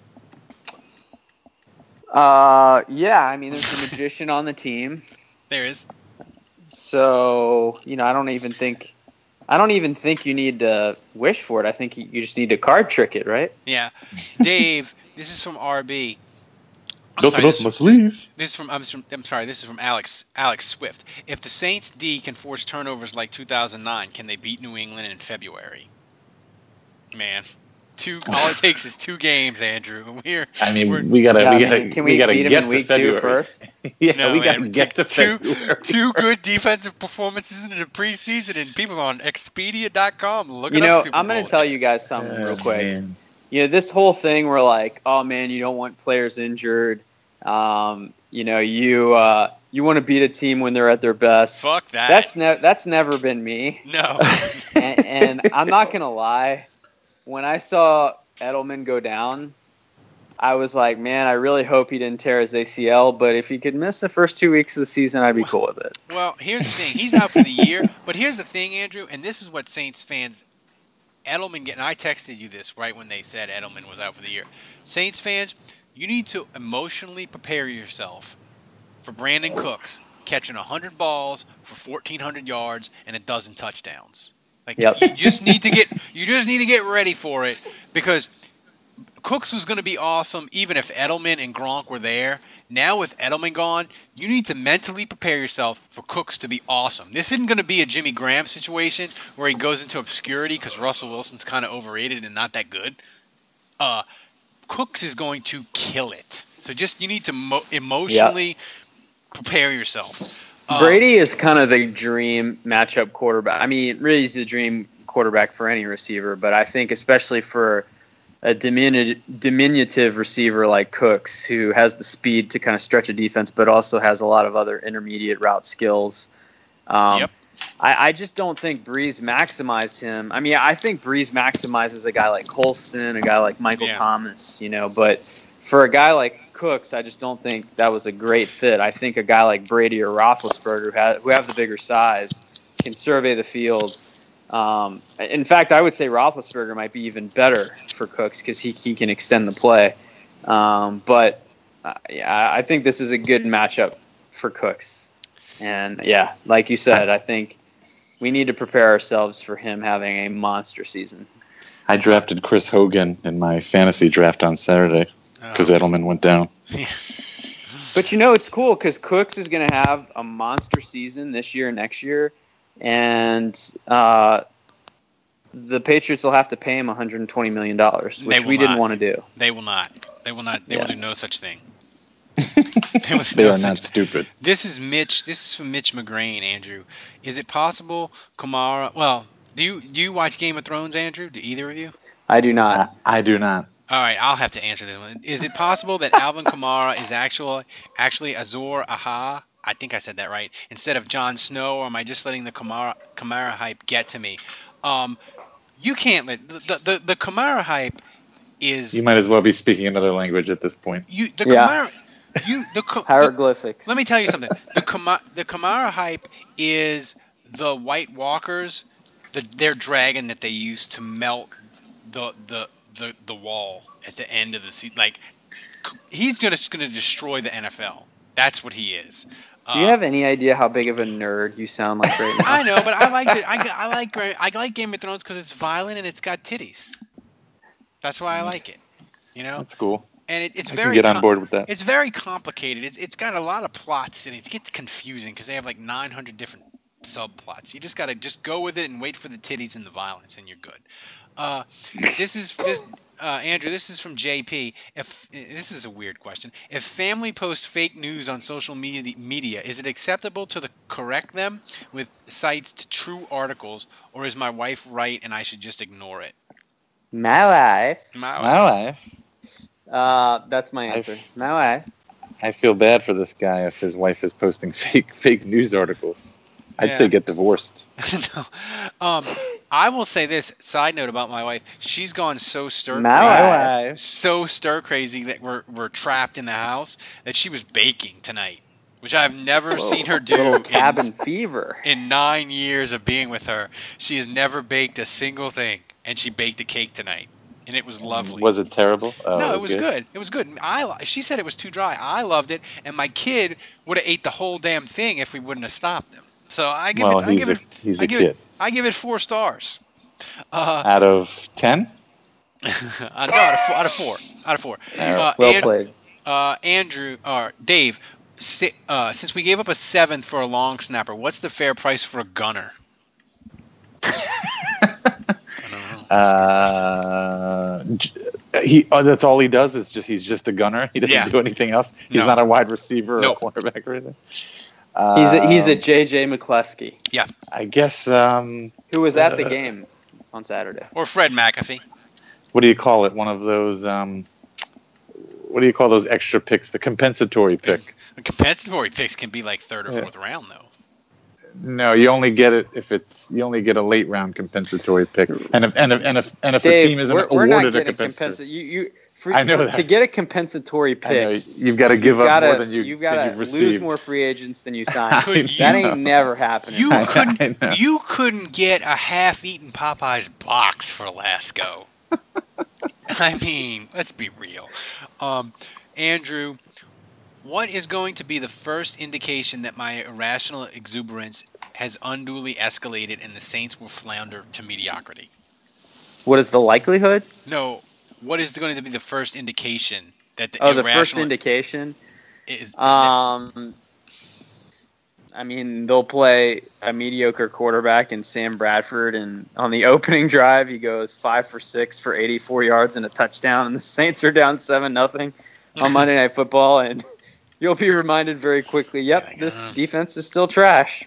Uh, yeah, I mean, there's a magician on the team. There is. So, you know, I don't even think I don't even think you need to wish for it. I think you, you just need to card trick it, right? Yeah. Dave, this is from R B. I'm Nothing sorry, up this, my sleeve. this is from I'm, from I'm sorry, this is from Alex Alex Swift. If the Saints D can force turnovers like two thousand nine, can they beat New England in February? Man. Two all it takes is two games, Andrew. We're I mean, we're, we gotta, Yeah, we I gotta, mean, can we, we gotta beat 'em get in to week two February first? yeah, No, we man, gotta get to two, February. two good defensive performances in the preseason, and people on Expedia dot com look You up know, Super I'm going Bowl to tell you tickets. guys something Oh, real quick. man. You know, this whole thing where like, oh man, you don't want players injured. Um, you know, you uh, you want to beat a team when they're at their best. Fuck that. That's ne- that's never been me. No. and, and I'm not gonna lie, when I saw Edelman go down, I was like, man, I really hope he didn't tear his A C L. But if he could miss the first two weeks of the season, I'd be cool with it. Well, here's the thing. He's out for the year. But here's the thing, Andrew, and this is what Saints fans, Edelman, get, and I texted you this right when they said Edelman was out for the year. Saints fans, you need to emotionally prepare yourself for Brandon Cooks catching one hundred balls for fourteen hundred yards and a dozen touchdowns. Like Yep. you just need to get you just need to get ready for it, because Cooks was going to be awesome even if Edelman and Gronk were there. Now with Edelman gone, you need to mentally prepare yourself for Cooks to be awesome. This isn't going to be a Jimmy Graham situation where he goes into obscurity because Russell Wilson's kind of overrated and not that good. Uh, Cooks is going to kill it. So just you need to mo- emotionally yep. prepare yourself. Uh, Brady is kind of the dream matchup quarterback. I mean, really he's the dream quarterback for any receiver, but I think especially for a diminu- diminutive receiver like Cooks, who has the speed to kind of stretch a defense, but also has a lot of other intermediate route skills. Um, yep. I, I just don't think Breeze maximized him. I mean, I think Breeze maximizes a guy like Colston, a guy like Michael yeah. Thomas, you know, but for a guy like Cooks, I just don't think that was a great fit. I think a guy like Brady or Roethlisberger, who have, who have the bigger size, can survey the field. Um, in fact, I would say Roethlisberger might be even better for Cooks because he, he can extend the play. Um, but uh, yeah, I think this is a good matchup for Cooks. And yeah, like you said, I think we need to prepare ourselves for him having a monster season. I drafted Chris Hogan in my fantasy draft on Saturday because oh. Edelman went down. But you know, it's cool because Cooks is going to have a monster season this year and next year. And uh, the Patriots will have to pay him one hundred twenty million dollars, which we not. didn't want to do. They will not. They will not. They yeah. will do no such thing. they they no are not thing. stupid. This is Mitch. This is from Mitch McGrain, Andrew. Is it possible Kamara? Well, do you do you watch Game of Thrones, Andrew? Do either of you? I do not. I, I do not. All right, I'll have to answer this one. Is it possible that Alvin Kamara is actually actually Azor Ahai? I think I said that right. Instead of Jon Snow, or am I just letting the Kamara, Kamara hype get to me? Um, you can't let the, the the Kamara hype is. You might as well be speaking another language at this point. You the yeah. Kamara, you the hieroglyphics. The, let me tell you something. The Kamara, the Kamara hype is the White Walkers, the their dragon that they use to melt the the the, the wall at the end of the season. Like he's gonna gonna destroy the N F L. That's what he is. Do you have any idea how big of a nerd you sound like right now? I know, but I like it. I, I like I like Game of Thrones because it's violent and it's got titties. That's why I like it. You know, that's cool. And it, it's I very can get on com- board with that. It's very complicated. It's it's got a lot of plots and it gets confusing because they have like nine hundred different subplots. You just gotta just go with it and wait for the titties and the violence, and you're good. Uh, this is this. Uh, Andrew, this is from J P. If this is a weird question, if family posts fake news on social media, is it acceptable to the, correct them with cites to true articles, or is my wife right and I should just ignore it? My wife. My wife. My wife. Uh, that's my answer. I, my wife. I feel bad for this guy if his wife is posting fake fake news articles. I'd yeah. say get divorced. no. Um, I will say this side note about my wife. She's gone so stir my crazy, so stir crazy that we're we're trapped in the house that she was baking tonight, which I've never Whoa, seen her do. Little cabin in, fever. In nine years of being with her, she has never baked a single thing, and she baked a cake tonight, and it was lovely. Was it terrible? Oh, no, it was, it was good. good. It was good. I she said it was too dry. I loved it, and my kid would have ate the whole damn thing if we wouldn't have stopped him. So I give well, it. I give a, it. He's I a give kid. It, I give it four stars. Uh, out of ten? uh, no, out of four. Out of four. Out of four. Uh, well and, played. Uh, Andrew, or uh, Dave, si, uh, since we gave up a seventh for a long snapper, what's the fair price for a gunner? I don't know. Uh, he. Oh, that's all he does. Is just he's just a gunner. He doesn't yeah. do anything else. He's no. not a wide receiver or nope. a cornerback or anything. He's a, he's a J J McCleskey. Yeah. I guess. Um, who was at the uh, game on Saturday. Or Fred McAfee. What do you call it? One of those. Um, what do you call those extra picks? The compensatory pick. The compensatory picks can be like third or Yeah. fourth round, though. No, you only get it if it's you only get a late round compensatory pick, and if and if and if, and if Dave, a team isn't we're, we're awarded not a getting compensatory, compensa- you, you, for, I know for, that. to get a compensatory I know, pick, you've got to give you've up gotta, more than you you've than got you've to received. lose more free agents than you sign. Could That you- ain't never happening. You I- couldn't. I know. You couldn't get a half-eaten Popeyes box for Lasco. I mean, let's be real. Um, Andrew, what is going to be the first indication that my irrational exuberance has unduly escalated and the Saints will flounder to mediocrity? What is the likelihood? No, what is going to be the first indication that the Oh, the first irrational indication. is, Um, I mean, they'll play a mediocre quarterback in Sam Bradford, and on the opening drive, he goes five for six for eighty-four yards and a touchdown, and the Saints are down seven nothing on Monday Night Football, and you'll be reminded very quickly, yep, this defense is still trash.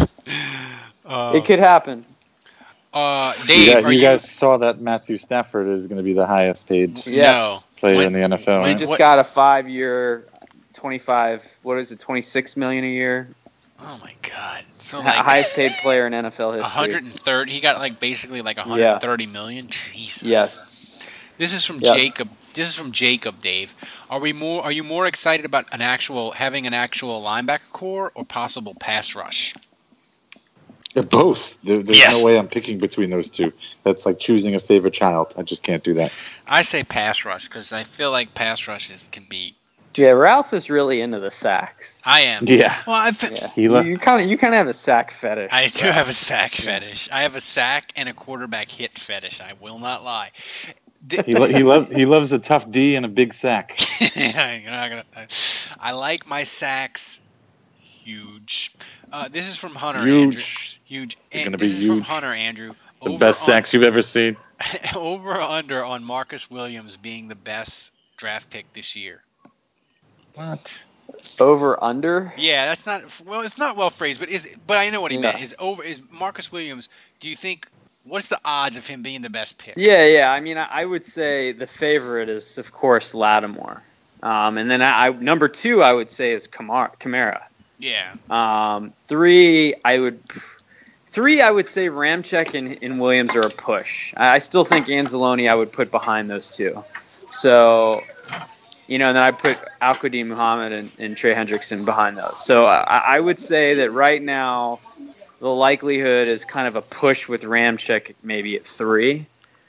uh, It could happen. Uh, You, Dave, guys, are you you? guys saw that Matthew Stafford is going to be the highest paid Yes. No. player When- in the N F L. He when- right? just what- got a five-year, twenty-five. What is it? Twenty-six million a year. Oh my God! So Hi- like highest paid player in N F L history. one hundred thirty. He got like basically like one Yeah. hundred thirty million. Jesus. Yes. This is from Yes. Jacob. This is from Jacob. Dave, are we more? Are you more excited about an actual having an actual linebacker core or possible pass rush? Yeah, both. There, there's Yes. no way I'm picking between those two. That's like choosing a favorite child. I just can't do that. I say pass rush because I feel like pass rushes can be. Yeah, Ralph is really into the sacks. I am. Yeah. Well, I fe- Yeah. He You, lo- you kind of you kind of have a sack fetish. I do Ralph. have a sack fetish. I have a sack and a quarterback hit fetish. I will not lie. D- He lo- he loves he loves a tough D and a big sack. You're not gonna, I, I like my sacks huge. Uh, this is from Hunter. Andrew. Huge. Huge. They're And gonna this be is from huge. Hunter, Andrew. The Over best on- sacks you've ever seen. over or under on Marcus Williams being the best draft pick this year. What? Over under. Yeah, that's not well. It's not well phrased, but is but I know what he Yeah. meant. Is over is Marcus Williams? Do you think what's the odds of him being the best pick? Yeah, yeah. I mean, I, I would say the favorite is of course Lattimore, um, and then I, I number two I would say is Kamara. Kamara. Yeah. Um, three I would. Three, I would say Ramczyk and, and Williams are a push. I, I still think Anzalone I would put behind those two. So, you know, and then I put Al-Qadim Muhammad and, and Trey Hendrickson behind those. So I, I would say that right now the likelihood is kind of a push with Ramczyk maybe at three,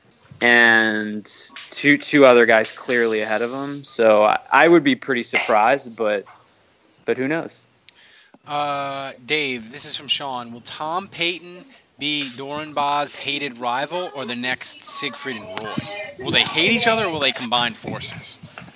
and two two other guys clearly ahead of him. So I, I would be pretty surprised, but but who knows? Uh, Dave, this is from Sean. Will Tom Payton be Dorenbaugh's hated rival or the next Siegfried and Roy? Will they hate each other or will they combine forces?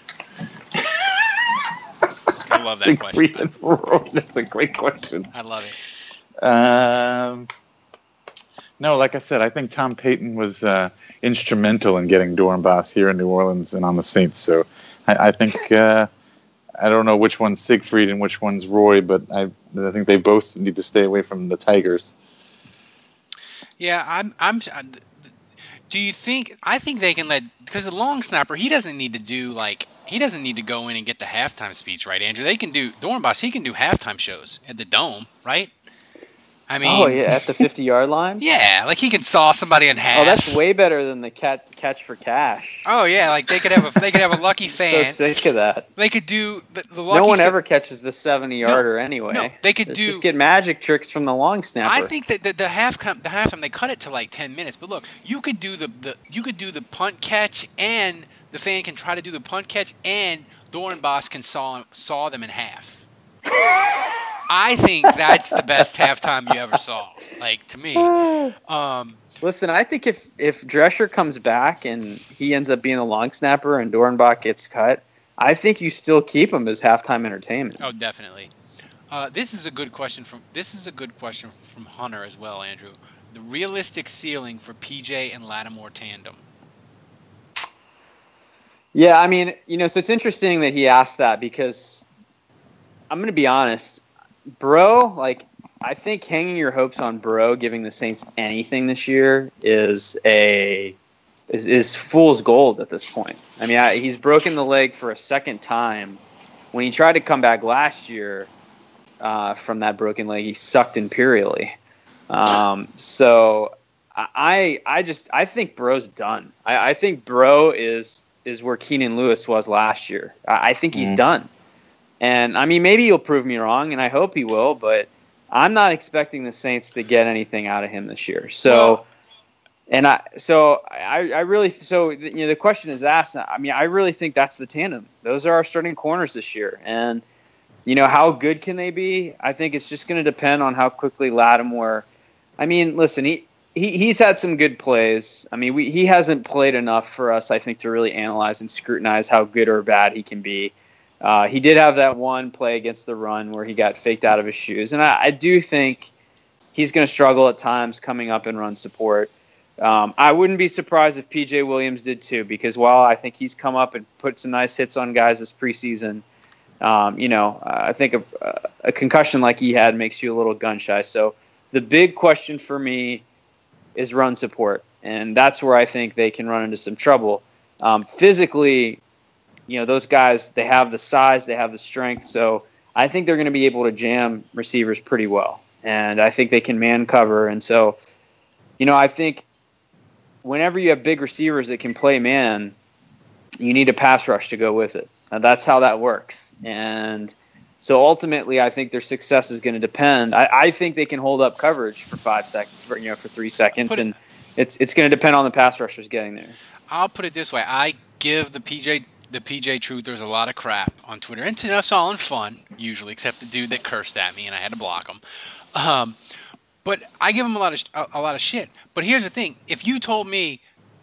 I love that Siegfried question. and Roy. That's a great question. I love it. Um, no, like I said, I think Tom Payton was uh, instrumental in getting Dorenbos here in New Orleans and on the Saints. So I, I think uh, I don't know which one's Siegfried and which one's Roy, but I I think they both need to stay away from the Tigers. Yeah, I'm. I'm. I- Do you think? I think they can let because the long snapper he doesn't need to do like he doesn't need to go in and get the halftime speech, right, Andrew? They can do Dorenbos. He can do halftime shows at the Dome, right? I mean, Oh yeah, at the fifty-yard line. yeah, like he can saw somebody in half. Oh, that's way better than the cat catch for cash. Oh yeah, like they could have a they could have a lucky So fan. sick of that. They could do the, the lucky No one fa- ever catches the seventy-yarder anyway. no, they could Let's do- just get magic tricks from the long snapper. I think that the, the half com- the halftime they cut it to like ten minutes. But look, you could do the, the you could do the punt catch, and the fan can try to do the punt catch, and Dorenbos can saw saw them in half. I think that's the best halftime you ever saw. Like to me, um, Listen, I think if if Drescher comes back and he ends up being a long snapper and Dornbach gets cut, I think you still keep him as halftime entertainment. oh definitely. Uh, this is a good question from this is a good question from Hunter as well, Andrew. The realistic ceiling for P J and Lattimore tandem. Yeah, I mean, you know, so it's interesting that he asked that because I'm going to be honest, Bro, like, I think hanging your hopes on Bro giving the Saints anything this year is a is, is fool's gold at this point. I mean, I, he's broken the leg for a second time. When he tried to come back last year uh, from that broken leg, he sucked imperially. Um, so I I just I think Bro's done. I, I think Bro is is where Keenan Lewis was last year. I, I think he's mm. done. And I mean, maybe he'll prove me wrong, and I hope he will. But I'm not expecting the Saints to get anything out of him this year. So. Well, And I, so I, I really, so you know, the question is asked. I mean, I really think that's the tandem. Those are our starting corners this year, and you know, how good can they be? I think it's just going to depend on how quickly Lattimore. I mean, listen, he, he he's had some good plays. I mean, we he hasn't played enough for us, I think, to really analyze and scrutinize how good or bad he can be. Uh, he did have that one play against the run where he got faked out of his shoes, and I, I do think he's going to struggle at times coming up in run support. Um, I wouldn't be surprised if P J Williams did too, because while I think he's come up and put some nice hits on guys this preseason, um, you know, I think a, a concussion like he had makes you a little gun shy. So the big question for me is run support, and that's where I think they can run into some trouble. Um, physically, you know, those guys, they have the size, they have the strength, so I think they're going to be able to jam receivers pretty well, and I think they can man cover, and so, you know, I think whenever you have big receivers that can play man, you need a pass rush to go with it. And that's how that works. And so ultimately, I think their success is going to depend. I, I think they can hold up coverage for five seconds, for, you know, for three seconds, it, and it's it's going to depend on the pass rushers getting there. I'll put it this way: I give the P J the P J Truthers a lot of crap on Twitter, and that's all in fun usually, except the dude that cursed at me and I had to block him. Um, But I give him a lot of a, a lot of shit. But here's the thing: if you told me,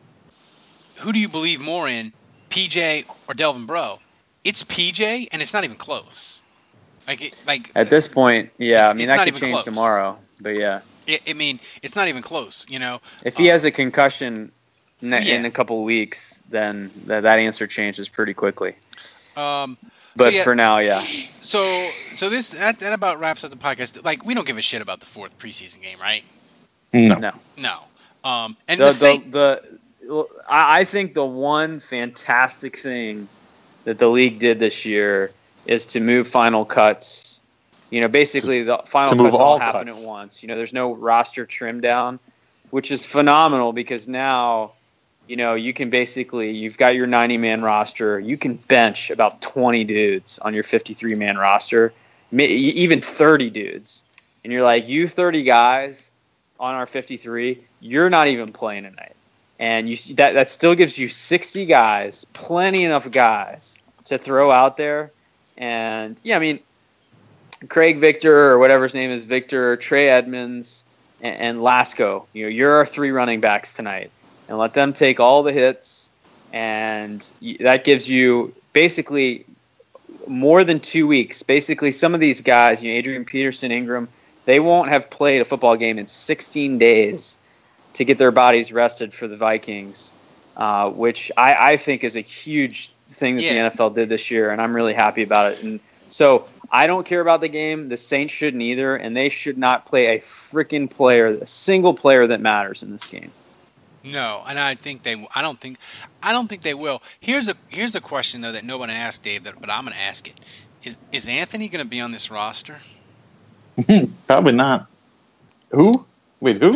who do you believe more in, P J or Delvin Breaux? It's P J, and it's not even close. Like, it, like at this point, yeah. I mean, that could change close. tomorrow, but yeah. It, I mean, it's not even close. You know, if he um, has a concussion ne- yeah. in a couple of weeks, then that that answer changes pretty quickly. Um. But so yeah, for now, yeah. So, so this that, that about wraps up the podcast. Like, we don't give a shit about the fourth preseason game, right? No, no. no. Um, and the the, thing- the, the I think the one fantastic thing that the league did this year is to move final cuts. You know, basically the final cuts all happen at once. You know, there's no roster trim down, which is phenomenal because now, you know, you can basically, you've got your ninety-man roster. You can bench about twenty dudes on your fifty-three-man roster, even thirty dudes. And you're like, you thirty guys on our fifty-three, you're not even playing tonight. And you that, that still gives you sixty guys, plenty enough guys to throw out there. And, yeah, I mean, Craig Victor or whatever his name is, Victor, Trey Edmonds, and, and Lasco, you know, you're our three running backs tonight. And let them take all the hits, and that gives you basically more than two weeks. Basically, some of these guys, you know, Adrian Peterson, Ingram, they won't have played a football game in sixteen days to get their bodies rested for the Vikings, uh, which I, I think is a huge thing that yeah. the N F L did this year, and I'm really happy about it. And so I don't care about the game. The Saints shouldn't either, and they should not play a freaking player, a single player that matters in this game. No, and I think they. I don't think. I don't think they will. Here's a here's a question though that no one asked, Dave. That, but I'm going to ask it. Is is Anthony going to be on this roster? Probably not. Who? Wait, who?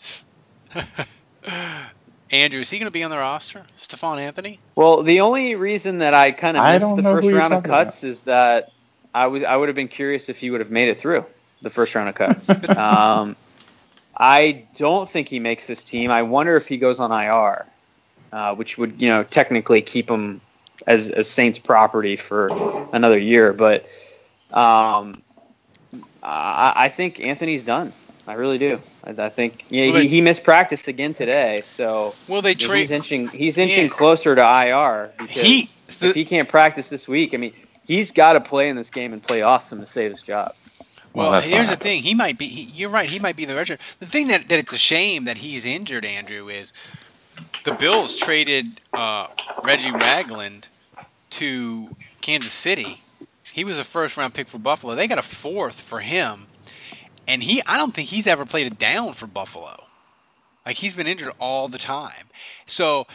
Andrew, is he going to be on the roster? Stephon Anthony? Well, the only reason that I kind of missed the first round of cuts about. is that I was I would have been curious if he would have made it through the first round of cuts. um, I don't think he makes this team. I wonder if he goes on I R, uh, which would, you know, technically keep him as, as Saints property for another year. But um, I, I think Anthony's done. I really do. I, I think yeah, well, he, he missed practice again today. So well, they trade. He's inching. He's inching yeah. closer to I R because he, the, if he can't practice this week, I mean, he's got to play in this game and play awesome to save his job. Well, well here's the thing. He might be. He, you're right. He might be the redshirt. The thing that, that it's a shame that he's injured, Andrew, is the Bills traded uh, Reggie Ragland to Kansas City. He was a first round pick for Buffalo. They got a fourth for him, and he. I don't think he's ever played a down for Buffalo. Like, he's been injured all the time. So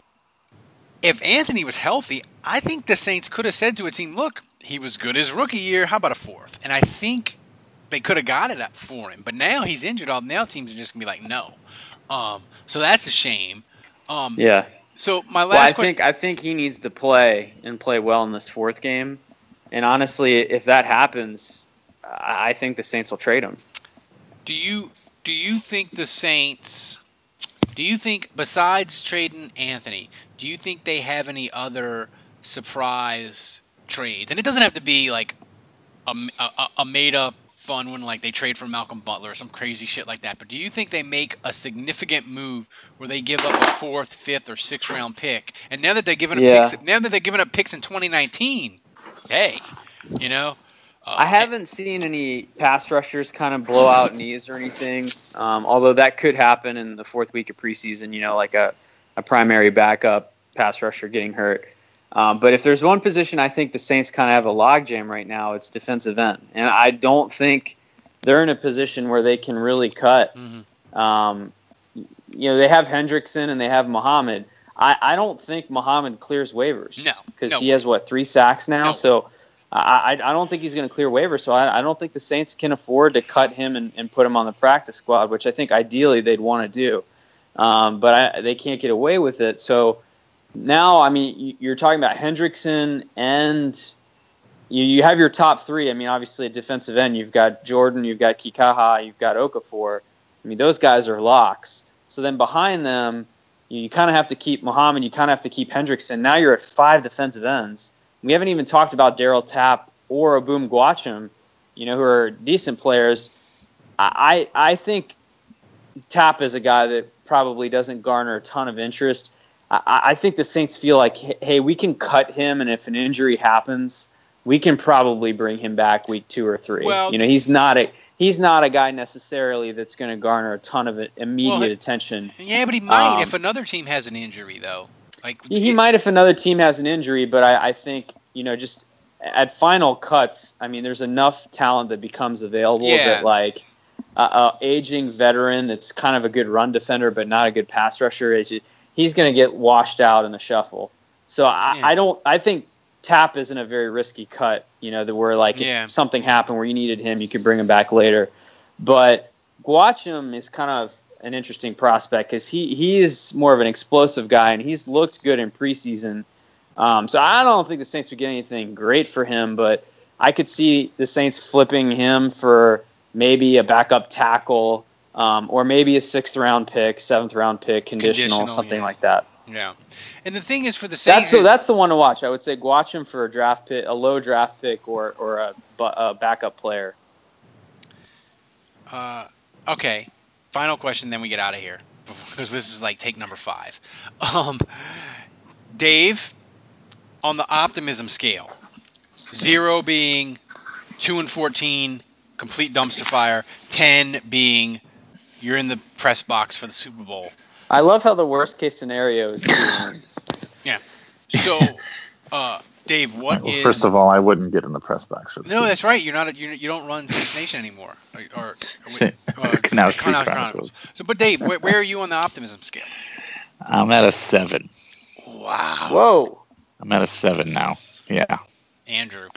if Anthony was healthy, I think the Saints could have said to a team, look, he was good his rookie year. How about a fourth? And I think they could have got it up for him. But now he's injured. All now teams are just going to be like, no. Um, so that's a shame. Um, Yeah. So my last Well, I question. think I think he needs to play and play well in this fourth game. And honestly, if that happens, I I think the Saints will trade him. Do you do you think the Saints? Do you think besides trading Anthony, do you think they have any other surprise trades? And it doesn't have to be like a, a, a made up fun one like they trade for Malcolm Butler or some crazy shit like that. But do you think they make a significant move where they give up a fourth, fifth, or sixth round pick? And now that they're giving up Yeah. picks, now that they're giving up picks in twenty nineteen, hey, you know. Uh, I haven't seen any pass rushers kind of blow out knees or anything, um, although that could happen in the fourth week of preseason, you know, like a, a primary backup pass rusher getting hurt. Um, but if there's one position I think the Saints kind of have a logjam right now, it's defensive end. And I don't think they're in a position where they can really cut. Mm-hmm. Um, you know, they have Hendrickson and they have Muhammad. I, I don't think Muhammad clears waivers. No. Because No. he has, what, three sacks now? No. So I, I don't think he's going to clear waivers, so I, I don't think the Saints can afford to cut him and, and put him on the practice squad, which I think ideally they'd want to do. Um, but I, they can't get away with it. So now, I mean, you're talking about Hendrickson and you, you have your top three. I mean, obviously at defensive end, you've got Jordan, you've got Kikaha, you've got Okafor. I mean, those guys are locks. So then behind them, you, you kind of have to keep Muhammad, you kind of have to keep Hendrickson. Now you're at five defensive ends. We haven't even talked about Daryl Tapp or Aboom Gwacham, you know, who are decent players. I I think Tapp is a guy that probably doesn't garner a ton of interest. I, I think the Saints feel like, hey, we can cut him, and if an injury happens, we can probably bring him back week two or three. Well, you know, he's not a he's not a guy necessarily that's going to garner a ton of immediate well, attention. Yeah, but he might um, if another team has an injury, though. Like He, he it, might if another team has an injury, but I, I think, you know, just at final cuts, I mean, there's enough talent that becomes available Yeah. that, like, a uh, uh, aging veteran that's kind of a good run defender but not a good pass rusher, is he's going to get washed out in the shuffle. So I, Yeah. I don't – I think Tapp isn't a very risky cut, you know, that where, like, Yeah. if something happened where you needed him, you could bring him back later. But Gwacham is kind of – an interesting prospect because he, he is more of an explosive guy and he's looked good in preseason. Um, so I don't think the Saints would get anything great for him, but I could see the Saints flipping him for maybe a backup tackle um, or maybe a sixth round pick, seventh round pick, conditional, Conditional, something yeah. like that. Yeah. And the thing is for the Saints, That's the, that's the one to watch. I would say Gwacham for a draft pick, a low draft pick or, or a, a backup player. Uh, okay. Final question, then we get out of here because this is like take number five. Um, Dave, on the optimism scale, zero being two and fourteen, complete dumpster fire. Ten being you're in the press box for the Super Bowl. I love how the worst case scenario is two wins. Yeah. So, uh, Dave, what well, is? First of all, I wouldn't get in the press box for the No, season. that's right. You're not. A, you you don't run Saints Nation anymore, or, or, or uh, Canal Street Chronicles. Chronicles. So, but Dave, where, where are you on the optimism scale? I'm at a seven. Wow. Whoa. I'm at a seven now. Yeah. Andrew.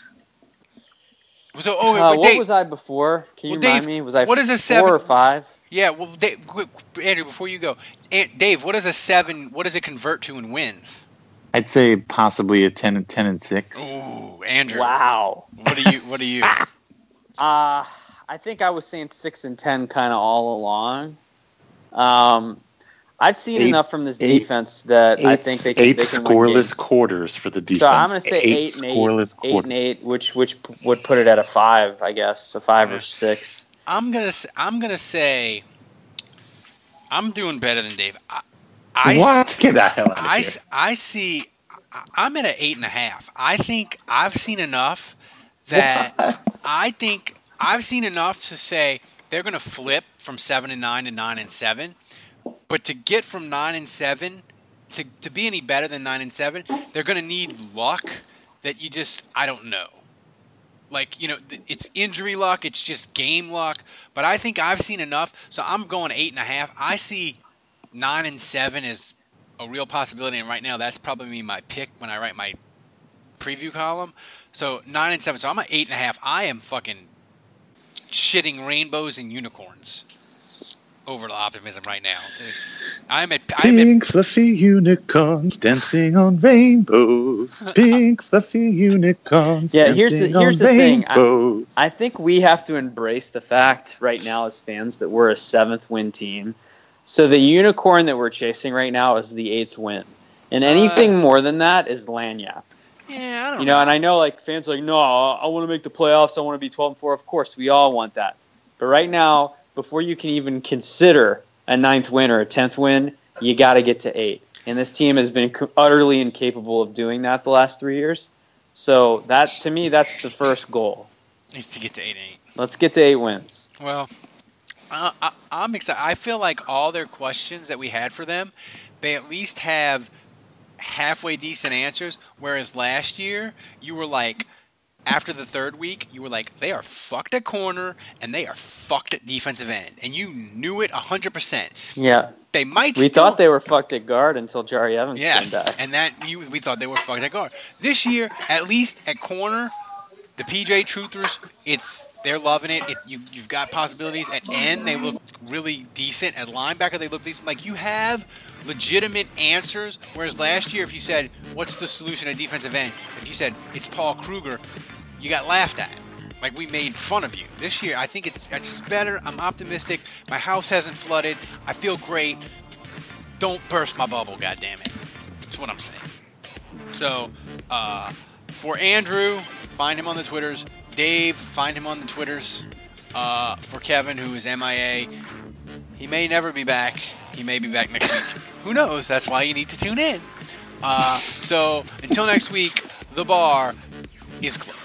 So, oh, Uh, wait, what Dave, was I before? Can you Well, remind Dave, me? Was I what is a four seven? or five? Yeah, well, Dave, quick, Andrew, before you go, Aunt, Dave, what is a seven? What does it convert to in wins? I'd say possibly a ten and ten and six. Ooh, Andrew. Wow. What are you? What are you? Uh, I think I was saying six and ten kind of all along. Um, I've seen Eight- enough from this eight- defense that eight, I think they can, eight they can win scoreless games. quarters for the defense. So I'm going to say eight, and eight, scoreless eight quarters. and eight, which which p- would put it at a five, I guess, a five Yeah. or six. I'm gonna. s- I'm gonna say. I'm doing better than Dave. I, I, What? Get the hell out of I, here. I see. I- I'm at an eight and a half. I think I've seen enough that What? I think I've seen enough to say they're going to flip from seven and nine to nine and seven. But to get from nine and seven to to be any better than nine and seven, they're going to need luck that you just I don't know. like, you know, th- it's injury luck, it's just game luck. But I think I've seen enough, so I'm going eight and a half. I see nine and seven as a real possibility, and right now that's probably my pick when I write my preview column. So nine and seven. So I'm at eight and a half. I am fucking shitting rainbows and unicorns over the optimism right now. I'm at I'm Pink at, fluffy unicorns dancing on rainbows. Pink fluffy unicorns Yeah, dancing here's the here's on the thing. I, rainbows. I think we have to embrace the fact right now as fans that we're a seventh win team. So the unicorn that we're chasing right now is the eighth win, and anything Uh, more than that is lanyap. yeah, I don't You know, know. and I know like fans are like, no, I want to make the playoffs. I want to be twelve and four. Of course, we all want that. But right now, before you can even consider a ninth win or a tenth win, you got to get to eight. And this team has been co- utterly incapable of doing that the last three years. So that, to me, that's the first goal. Needs to get to eight and eight. Let's get to eight wins. Well, uh, I, I'm excited. I feel like all their questions that we had for them, they at least have halfway decent answers. Whereas last year, you were like, after the third week, you were like, they are fucked at corner and they are fucked at defensive end, and you knew it one hundred percent. Yeah. They might We still... thought they were fucked at guard until Jari Evans Yes, came back. and that you, we thought they were fucked at guard. This year, at least at corner, the P J Truthers, it's they're loving it. it you, you've got possibilities. At end, they look really decent. At linebacker, they look decent. Like, you have legitimate answers, whereas last year, if you said, what's the solution at defensive end? If you said, it's Paul Kruger, you got laughed at. Like, we made fun of you. This year, I think it's, it's just better. I'm optimistic. My house hasn't flooded. I feel great. Don't burst my bubble, goddammit. That's what I'm saying. So, uh, for Andrew, find him on the Twitters. Dave, find him on the Twitters. Uh, for Kevin, who is M I A, he may never be back. He may be back next week. Who knows? That's why you need to tune in. Uh, so, until next week, the bar is closed.